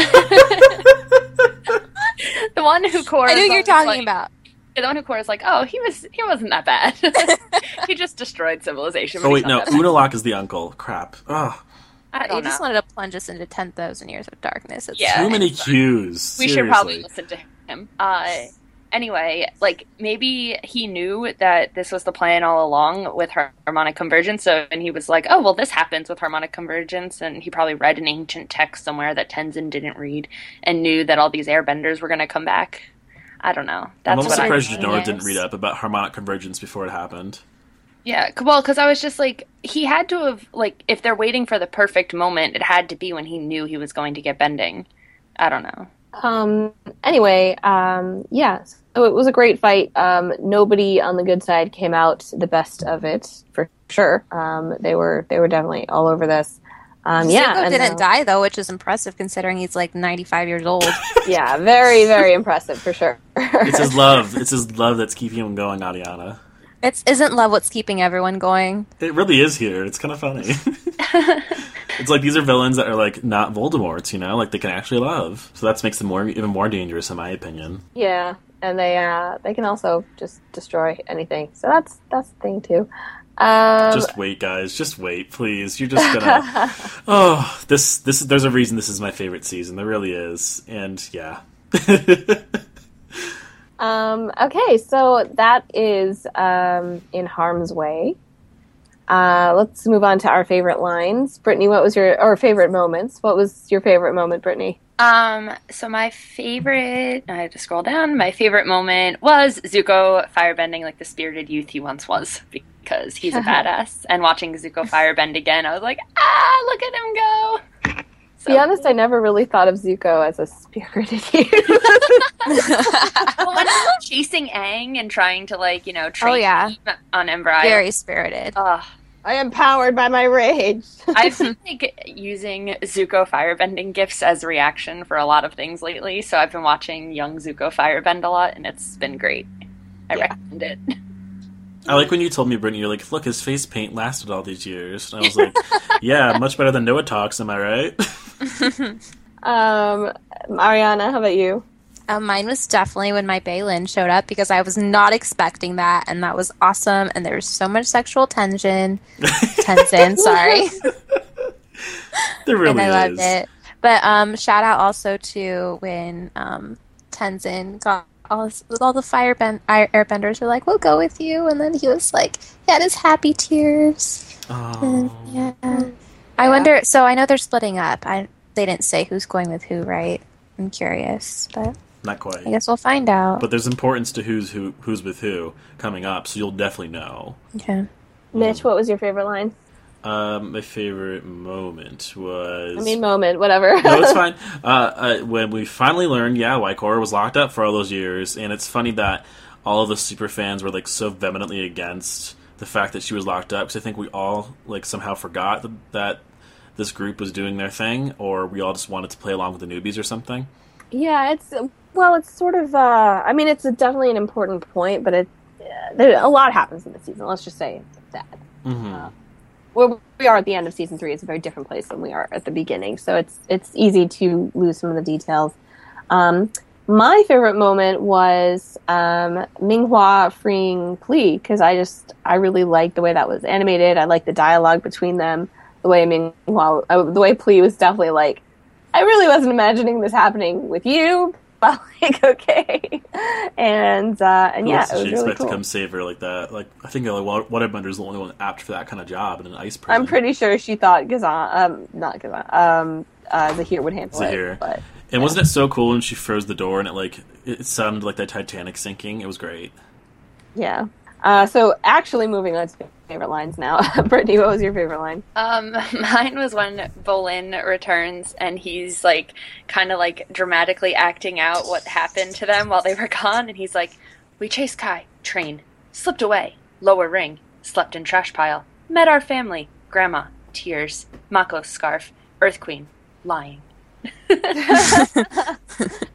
the one who Cora. I know what you're talking like, about. The one who Cora's like, oh, he was he wasn't that bad. He just destroyed civilization. Oh but wait, he's no. not that bad. Unalak is the uncle. Crap. Ugh. I He don't just know. wanted to plunge us into ten thousand years of darkness. It's Yeah. Too fine. many cues. We should probably Seriously. listen to him. Uh, anyway, like maybe he knew that this was the plan all along with har- harmonic convergence, so and he was like, "Oh, well, this happens with harmonic convergence," and he probably read an ancient text somewhere that Tenzin didn't read, and knew that all these airbenders were going to come back. I don't know. I'm That's almost what I. surprised think. Janora Yes. didn't read up about harmonic convergence before it happened. Yeah, c- well, because I was just like, he had to have like, if they're waiting for the perfect moment, it had to be when he knew he was going to get bending. I don't know. Um. Anyway, um. Yeah. So it was a great fight. Um. Nobody on the good side came out the best of it for sure. Um. They were. They were definitely all over this. Um. Yeah. Zuko and, didn't uh, die though, which is impressive considering he's like ninety-five years old. Yeah. Very. Very impressive for sure. It's his love. It's his love that's keeping him going, Ariana. It's isn't love what's keeping everyone going. It really is here. It's kind of funny. It's like these are villains that are like not Voldemort's, you know, like they can actually love. So that makes them more even more dangerous, in my opinion. Yeah. And they. Uh. They can also just destroy anything. So that's that's the thing too. Um. Just wait, guys. Just wait, please. You're just gonna. Oh, this this there's a reason this is my favorite season. There really is, and yeah. Um, okay, so that is um, In Harm's Way. Uh, let's move on to our favorite lines. Brittany, what was your or favorite moments? What was your favorite moment, Brittany? Um, so my favorite, I have to scroll down, my favorite moment was Zuko firebending like the spirited youth he once was, because he's a badass. And watching Zuko firebend again, I was like, ah, look at him go! To be honest, I never really thought of Zuko as a spirited youth. Well, when he was chasing Aang and trying to, like, you know, train Oh, yeah. him on Ember Isle. Very spirited. Ugh. I am powered by my rage. I've been like using Zuko firebending gifs as reaction for a lot of things lately, so I've been watching young Zuko firebend a lot, and it's been great. I Yeah. recommend it. I like when you told me, Brittany, you're like, look, his face paint lasted all these years. And I was like, yeah, much better than Noah Talks, am I right? um, Ariana, how about you? Um, mine was definitely when my Balin showed up because I was not expecting that, and that was awesome. And there was so much sexual tension. Tension, sorry. There really and I is. loved it. But um, shout out also to when um, Tenzin got all his, all the fire ben- air- airbenders were like, "We'll go with you," and then he was like, he had his happy tears. And, Oh. yeah, I wonder. So I know they're splitting up. I they didn't say who's going with who, right? I'm curious, but Not quite. I guess we'll find out. But there's importance to who's who, who's with who coming up, so you'll definitely know. Okay. Mitch, what was your favorite line? Um, my favorite moment was. I mean, moment, whatever. No, it's fine. Uh, uh, when we finally learned, yeah, why Korra was locked up for all those years, and it's funny that all of the super fans were like so vehemently against the fact that she was locked up, because I think we all like somehow forgot that, that this group was doing their thing, or we all just wanted to play along with the newbies or something. Yeah, it's well, it's sort of. Uh, I mean, it's a, definitely an important point, but it uh, there, a lot happens in the season. Let's just say that. Mm-hmm. Uh, where we are at the end of season three is a very different place than we are at the beginning, so it's it's easy to lose some of the details. Um, my favorite moment was um, Minghua freeing Pli, because I just I really liked the way that was animated. I liked the dialogue between them, the way Minghua, uh, the way Pli was definitely like, I really wasn't imagining this happening with you, but like, okay. And, uh, and Who yeah, else it did was she really expect cool. to come save her like that? Like, I think like, Waterbender is the only one apt for that kind of job in an ice prison. I'm pretty sure she thought Gazan, um, not Gazan, um, uh, Zahir would handle Zahir. it. But, And wasn't it so cool when she froze the door and it like it sounded like the Titanic sinking? It was great. yeah. Uh, so actually moving on to favorite lines now. Brittany, what was your favorite line? Um, mine was when Bolin returns and he's like kind of like dramatically acting out what happened to them while they were gone, and he's like, "We chased Kai, train, slipped away, lower ring, slept in trash pile, met our family, grandma, tears, Mako's scarf, Earth Queen, lying."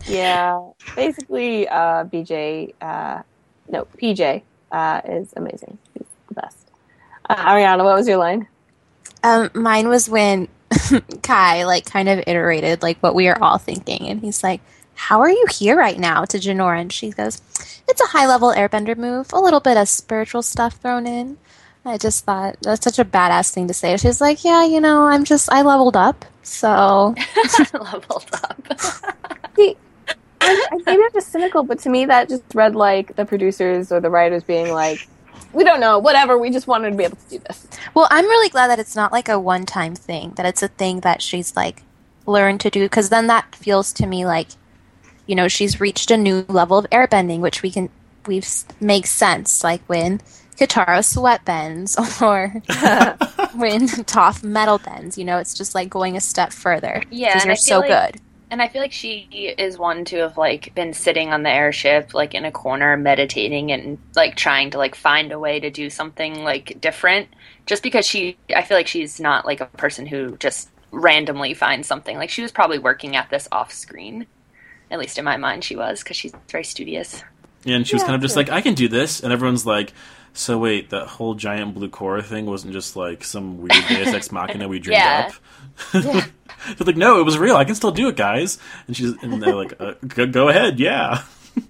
Yeah, basically, uh, B J, uh, no, P J uh, is amazing. He's the best. Uh, Ariana, what was your line? Um, mine was when Kai like kind of iterated like what we are all thinking, and he's like, "How are you here right now?" to Jinora, and she goes, "It's a high-level airbender move, a little bit of spiritual stuff thrown in." I just thought that's such a badass thing to say. She's like, "Yeah, you know, I'm just I leveled up, so leveled up." See, I, I, maybe I'm just cynical, but to me that just read like the producers or the writers being like, "We don't know, whatever. We just wanted to be able to do this." Well, I'm really glad that it's not like a one-time thing, that it's a thing that she's like learned to do, because then that feels to me like, you know, she's reached a new level of airbending, which we can we've makes sense, like when Katara sweat bends or when Toph metal bends. You know, it's just like going a step further. Yeah, because you're so like, good. And I feel like she is one to have like been sitting on the airship, like in a corner, meditating and like trying to like find a way to do something like different. Just because she, I feel like she's not like a person who just randomly finds something. Like she was probably working at this off screen. At least in my mind, she was, because she's very studious. Yeah, and she was Yeah, kind of just sure. like, I can do this, and everyone's like, so wait, that whole giant blue Korra thing wasn't just like some weird Deus Ex Machina we dreamed Yeah. up? Yeah. They're like, no, it was real. I can still do it, guys. And she's and they're like, uh, go, go ahead, yeah.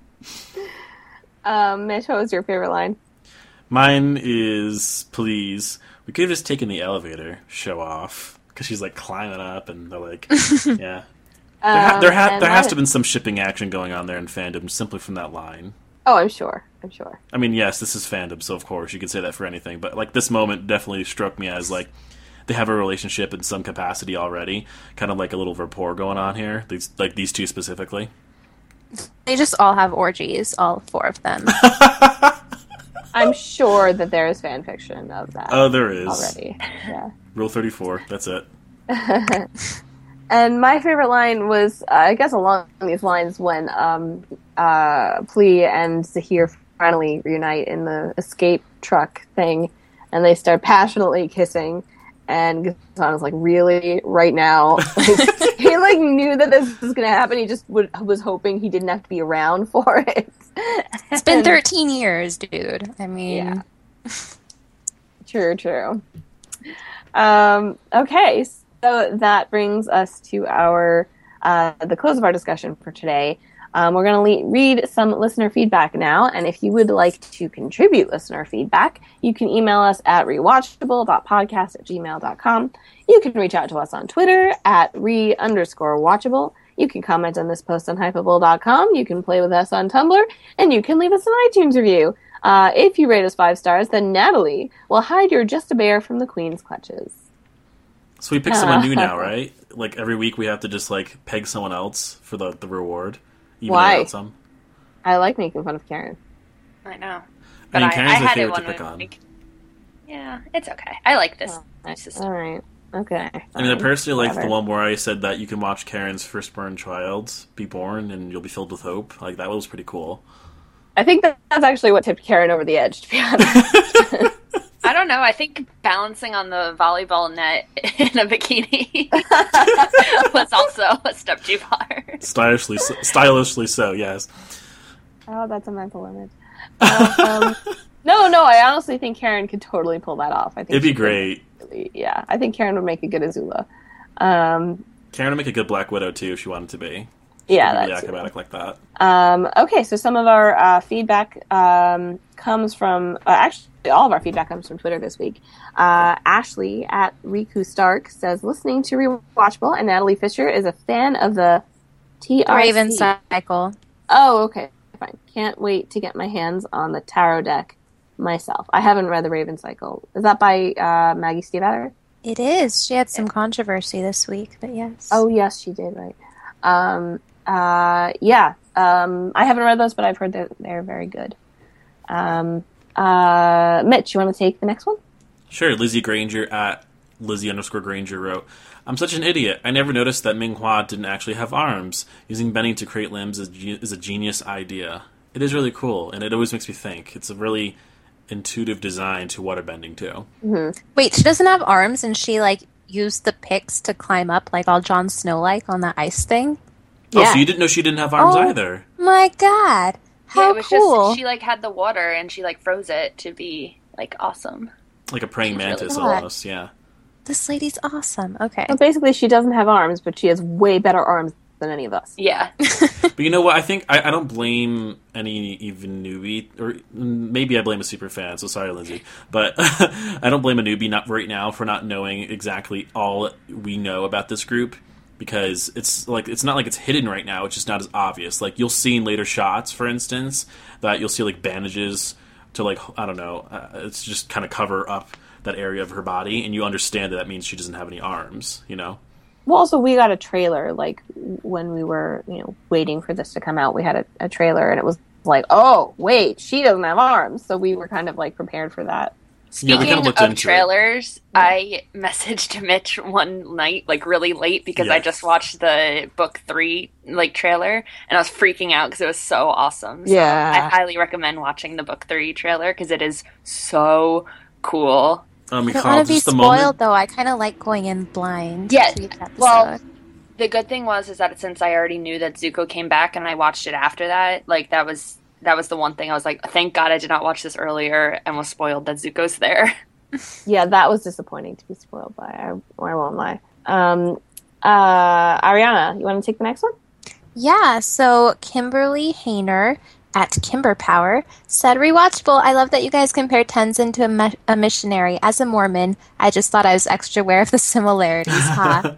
Um, Mitch, what was your favorite line? Mine is, please, we could have just taken the elevator, show off, because she's like climbing up, and they're like, yeah. There, ha- Um, there, ha- and there has mine- to have been some shipping action going on there in fandom simply from that line. Oh, I'm sure. I'm sure. I mean, yes, this is fandom, so of course you could say that for anything. But like this moment definitely struck me as like they have a relationship in some capacity already, kind of like a little rapport going on here. These like these two specifically. They just all have orgies, all four of them. I'm sure that there is fan fiction of that Oh, there is already. Yeah. Rule thirty-four. That's it. And my favorite line was, uh, I guess, along these lines when um, uh, Plee and Zahir finally reunite in the escape truck thing, and they start passionately kissing. And Ghazan was like, "Really, right now?" Like, he like knew that this was going to happen. He just would, was hoping he didn't have to be around for it. It's been thirteen years, dude. I mean, Yeah. True, true. Um, okay, so that brings us to our uh, the close of our discussion for today. Um, we're going to le- read some listener feedback now, and if you would like to contribute listener feedback, you can email us at rewatchable dot podcast at gmail dot com. You can reach out to us on Twitter at re underscore watchable. You can comment on this post on hypable dot com. You can play with us on Tumblr, and you can leave us an iTunes review. Uh, if you rate us five stars, then Natalie will hide your Just a Bear from the Queen's clutches. So we pick someone new now, right? Like every week we have to just like peg someone else for the the reward. Even Why? out some. I like making fun of Karen. I know. I mean, I, Karen's I my had it favorite to one pick on. week. Yeah, it's okay. I like this Oh, system. all right. Okay. I mean, I fine. personally like the Whatever. one where I said that you can watch Karen's firstborn child be born and you'll be filled with hope. Like, that was pretty cool. I think that that's actually what tipped Karen over the edge, to be honest. I don't know. I think balancing on the volleyball net in a bikini was also a step too far. Stylishly so, stylishly so, yes. Oh, that's a mental image. Um, no, no, I honestly think Karen could totally pull that off. I think It'd be she could great. really- yeah, I think Karen would make a good Azula. Um, Karen would make a good Black Widow, too, if she wanted to be. yeah, Really that's acrobatic like that. Um, okay, so some of our uh, feedback um, comes from, uh, actually, all of our feedback comes from Twitter this week. Uh, Ashley at Riku Stark says, listening to Rewatchable, and Natalie Fisher is a fan of the T R C. Raven Cycle. Oh, okay, fine. Can't wait to get my hands on the tarot deck myself. I haven't read the Raven Cycle. Is that by uh, Maggie Stiefvater? It is. She had some controversy this week, but yes. Oh, yes, she did, right. Um, uh, yeah, um, I haven't read those, but I've heard that they're very good. Um, uh, Mitch, you want to take the next one? Sure, Lizzie Granger at Lizzie underscore Granger wrote, I'm such an idiot. I never noticed that Ming Hua didn't actually have arms. Using bending to create limbs is, ge- is a genius idea. It is really cool, and it always makes me think. It's a really intuitive design to waterbending, too. Mm-hmm. Wait, she doesn't have arms, and she like used the picks to climb up, like all Jon Snow like on the ice thing. Oh, Yeah. so you didn't know she didn't have arms Oh. either? My God, how yeah, it was cool! just she like had the water and she like froze it to be like awesome. Like a praying She's really mantis hot. almost, yeah. This lady's awesome. Okay. So basically, she doesn't have arms, but she has way better arms than any of us. Yeah. But you know what? I think I, I don't blame any even newbie, or maybe I blame a super fan. So sorry, Lindsay, but I don't blame a newbie not right now for not knowing exactly all we know about this group, because it's like it's not like it's hidden right now. It's just not as obvious. Like you'll see in later shots, for instance, that you'll see like bandages to like I don't know. Uh, it's just kind of cover up that area of her body, and you understand that that means she doesn't have any arms. You know. Well, also, we got a trailer, like, when we were, you know, waiting for this to come out, we had a, a trailer, and it was like, oh, wait, she doesn't have arms, so we were kind of, like, prepared for that. Yeah, we Speaking kinda looked of into it. trailers, I messaged Mitch one night, like really late, because I Yeah. just watched the book three like trailer, and I was freaking out because it was so awesome. So Yeah. I highly recommend watching the book three trailer because it is so cool. Um, I don't Mikhail, want to be just a spoiled moment. though. I kind of like going in blind. Yeah, to each episode. well, The good thing was is that since I already knew that Zuko came back and I watched it after that, like that was that was the one thing I was like, thank God I did not watch this earlier and was spoiled that Zuko's there. Yeah, that was disappointing to be spoiled by, I, I won't lie. Um, uh, Ariana, you want to take the next one? Yeah, so Kimberly Hayner at Kimber Power said, rewatchable. I love that you guys compared Tenzin to a, mi- a missionary. As a Mormon, I just thought I was extra aware of the similarities, huh?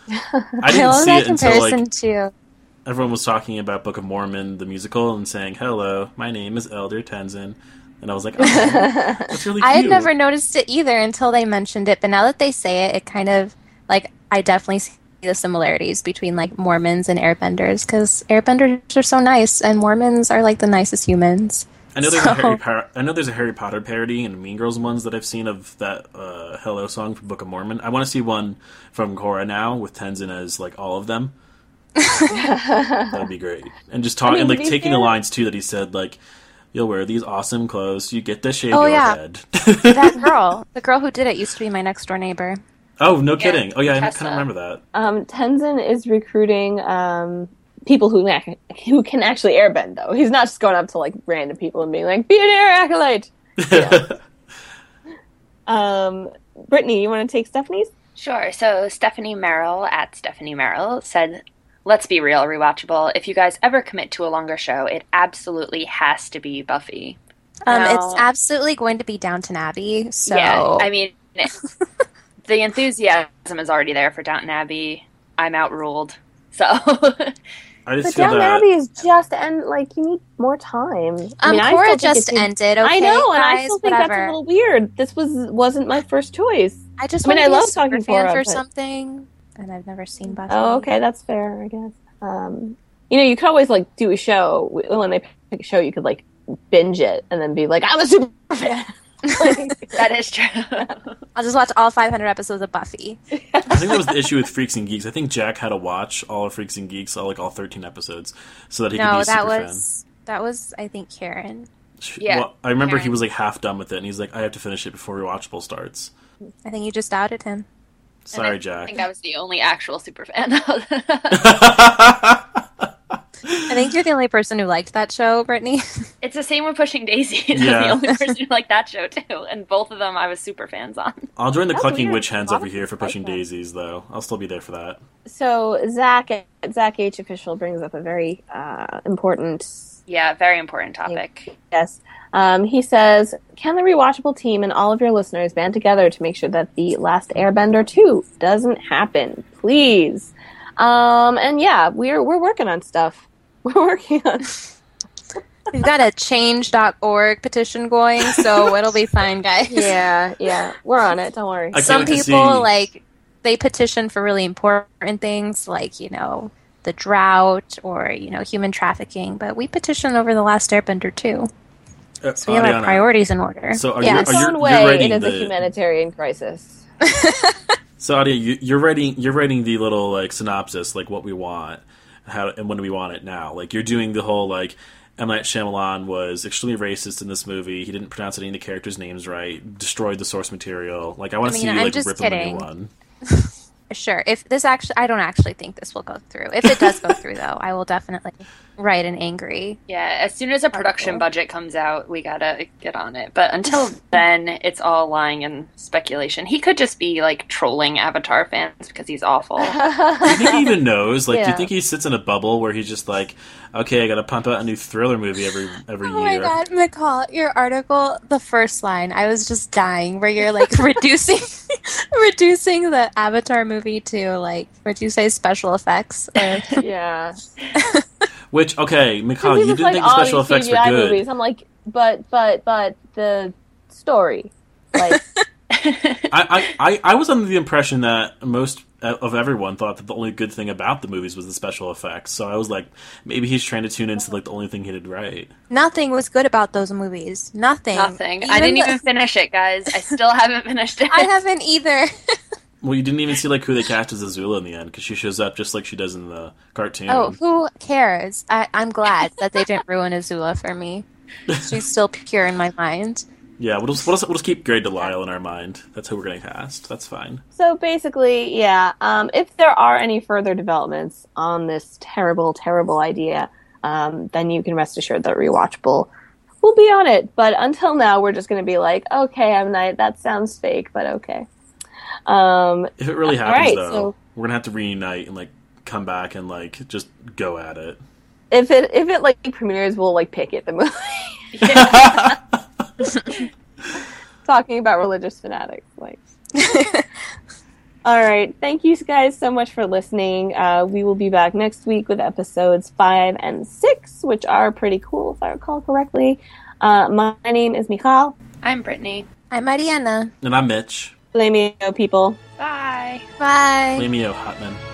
I didn't love see that it until comparison like too. everyone was talking about Book of Mormon, the musical, and saying, "Hello, my name is Elder Tenzin," and I was like, "Oh, that's really cute." I had never noticed it either until they mentioned it, but now that they say it, it kind of, like, I definitely see the similarities between, like, Mormons and Airbenders, because Airbenders are so nice, and Mormons are, like, the nicest humans. I know there's So- a Harry Potter. I know there's a Harry Potter parody and Mean Girls ones that I've seen of that uh, "Hello" song from Book of Mormon. I want to see one from Korra now with Tenzin as like all of them. That would be great. And just talking, I mean, and to like be taking fair- the lines too that he said, like, "You'll wear these awesome clothes. You get to shave Oh, your yeah. head." That girl, the girl who did it used to be my next door neighbor. Oh, no kidding. Oh yeah, I Tessa. kind of remember that. Um, Tenzin is recruiting um, people who ac- who can actually airbend, though. He's not just going up to like random people and being like, "Be an air acolyte." Um, Brittany, you want to take Stephanie's? Sure. So Stephanie Merrill at Stephanie Merrill said, let's be real, rewatchable. If you guys ever commit to a longer show, it absolutely has to be Buffy. Um, No. It's absolutely going to be Downton Abbey, so... Yeah, I mean, the enthusiasm is already there for Downton Abbey. I'm outruled. So, I just But feel Downton that. Abbey is just end. Like you need more time. I um, mean, I Korra still think just it's- ended, okay, I know, and I guys, still think whatever. that's a little weird. This was wasn't my first choice. I just I mean, want I to be love a super talking fan Korra, for but- something, and I've never seen Buffy. Oh, okay, that's fair, I guess. Um, you know, you could always like do a show when they pick a show. You could like binge it and then be like, "I'm a super fan." Like, that is true. I'll just watch all five hundred episodes of Buffy. I think that was the issue with Freaks and Geeks. I think Jack had to watch all of Freaks and Geeks, all like all thirteen episodes, so that he could be No, a that super was that was I think Karen. fan. Yeah, Well, I remember he Karen. was like half done with it, and he's like, "I have to finish it before Rewatchable starts." I think you just outed him. Sorry, And I Jack. think I was the only actual super fan. I think you're the only person who liked that show, Brittany. It's the same with Pushing Daisy. I'm Yeah. the only person who liked that show too, and both of them I was super fans on. I'll join the That's Clucking weird. Witch Hens A lot over of here for people like Pushing that. Daisies, though. I'll still be there for that. so Zach Zach H official brings up a very uh, important Yeah, very important topic. yes. Um, he says, "Can the rewatchable team and all of your listeners band together to make sure that the Last Airbender two doesn't happen, please?" Um, and yeah, we're we're working on stuff. We're working on. We've got a change dot org petition going, so it'll be fine, guys. Yeah, yeah, we're on it. Don't worry. I can't Some wait to people see- like they petition for really important things like, you know, the drought or, you know, human trafficking, but we petition over the Last Airbender too. Uh, So we have our Ariana, priorities in order. So are In you, its are you, own you're way, it writing is a the humanitarian crisis. so Adia, you, you're writing you're writing the little like synopsis, like what we want, how and when we want it now. Like you're doing the whole like M. Night Shyamalan was extremely racist in this movie. He didn't pronounce any of the characters' names right. Destroyed the source material. Like I want I to mean, see you I'm like just rip him a kidding. new one. sure. If this actually, I don't actually think this will go through. If it does go through, though, I will definitely write an angry. Yeah, as soon as a production budget comes out, we gotta get on it. But until then, it's all lying in speculation. He could just be, like, trolling Avatar fans because he's awful. Do you think he even knows? Like, do Yeah. you think he sits in a bubble where he's just like, okay, I gotta pump out a new Thriller movie every every Oh year? my god, McCall, your article, the first line, I was just dying, where you're like reducing reducing the Avatar movie to, like, would you say special effects? Or... Yeah. Which, okay, Mikhail, He you was didn't like, think the "Oh, special these effects C G were I good. movies." I'm like, but, but, but the story, like, I, I, I, I was under the impression that most of everyone thought that the only good thing about the movies was the special effects. So I was like, maybe he's trying to tune into like the only thing he did right. Nothing was good about those movies. Nothing. Nothing. I didn't the- even finish it, guys. I still haven't finished it. I haven't either. Well, you didn't even see like who they cast as Azula in the end because she shows up just like she does in the cartoon. Oh, who cares? I, I'm glad that they didn't ruin Azula for me. She's still pure in my mind. Yeah, we'll just, we'll, just, we'll just keep Grey Delisle in our mind. That's who we're going to cast. That's fine. so basically, yeah, um, if there are any further developments on this terrible, terrible idea, um, then you can rest assured that Rewatchable will be on it. But until now, we're just going to be like, okay, M. Night, that sounds fake, but okay. Um, If it really happens, right, though, so- we're going to have to reunite and like come back and like just go at it. if it, if it like premieres, we'll like pick it, the movie. Talking about religious fanatics, like. All right, thank you guys so much for listening. Uh, we will be back next week with episodes five and six, which are pretty cool, if I recall correctly. Uh, my name is Michal. I'm Brittany. I'm Mariana. And I'm Mitch. Blame me, people. Bye. Bye. Lamio Hotman.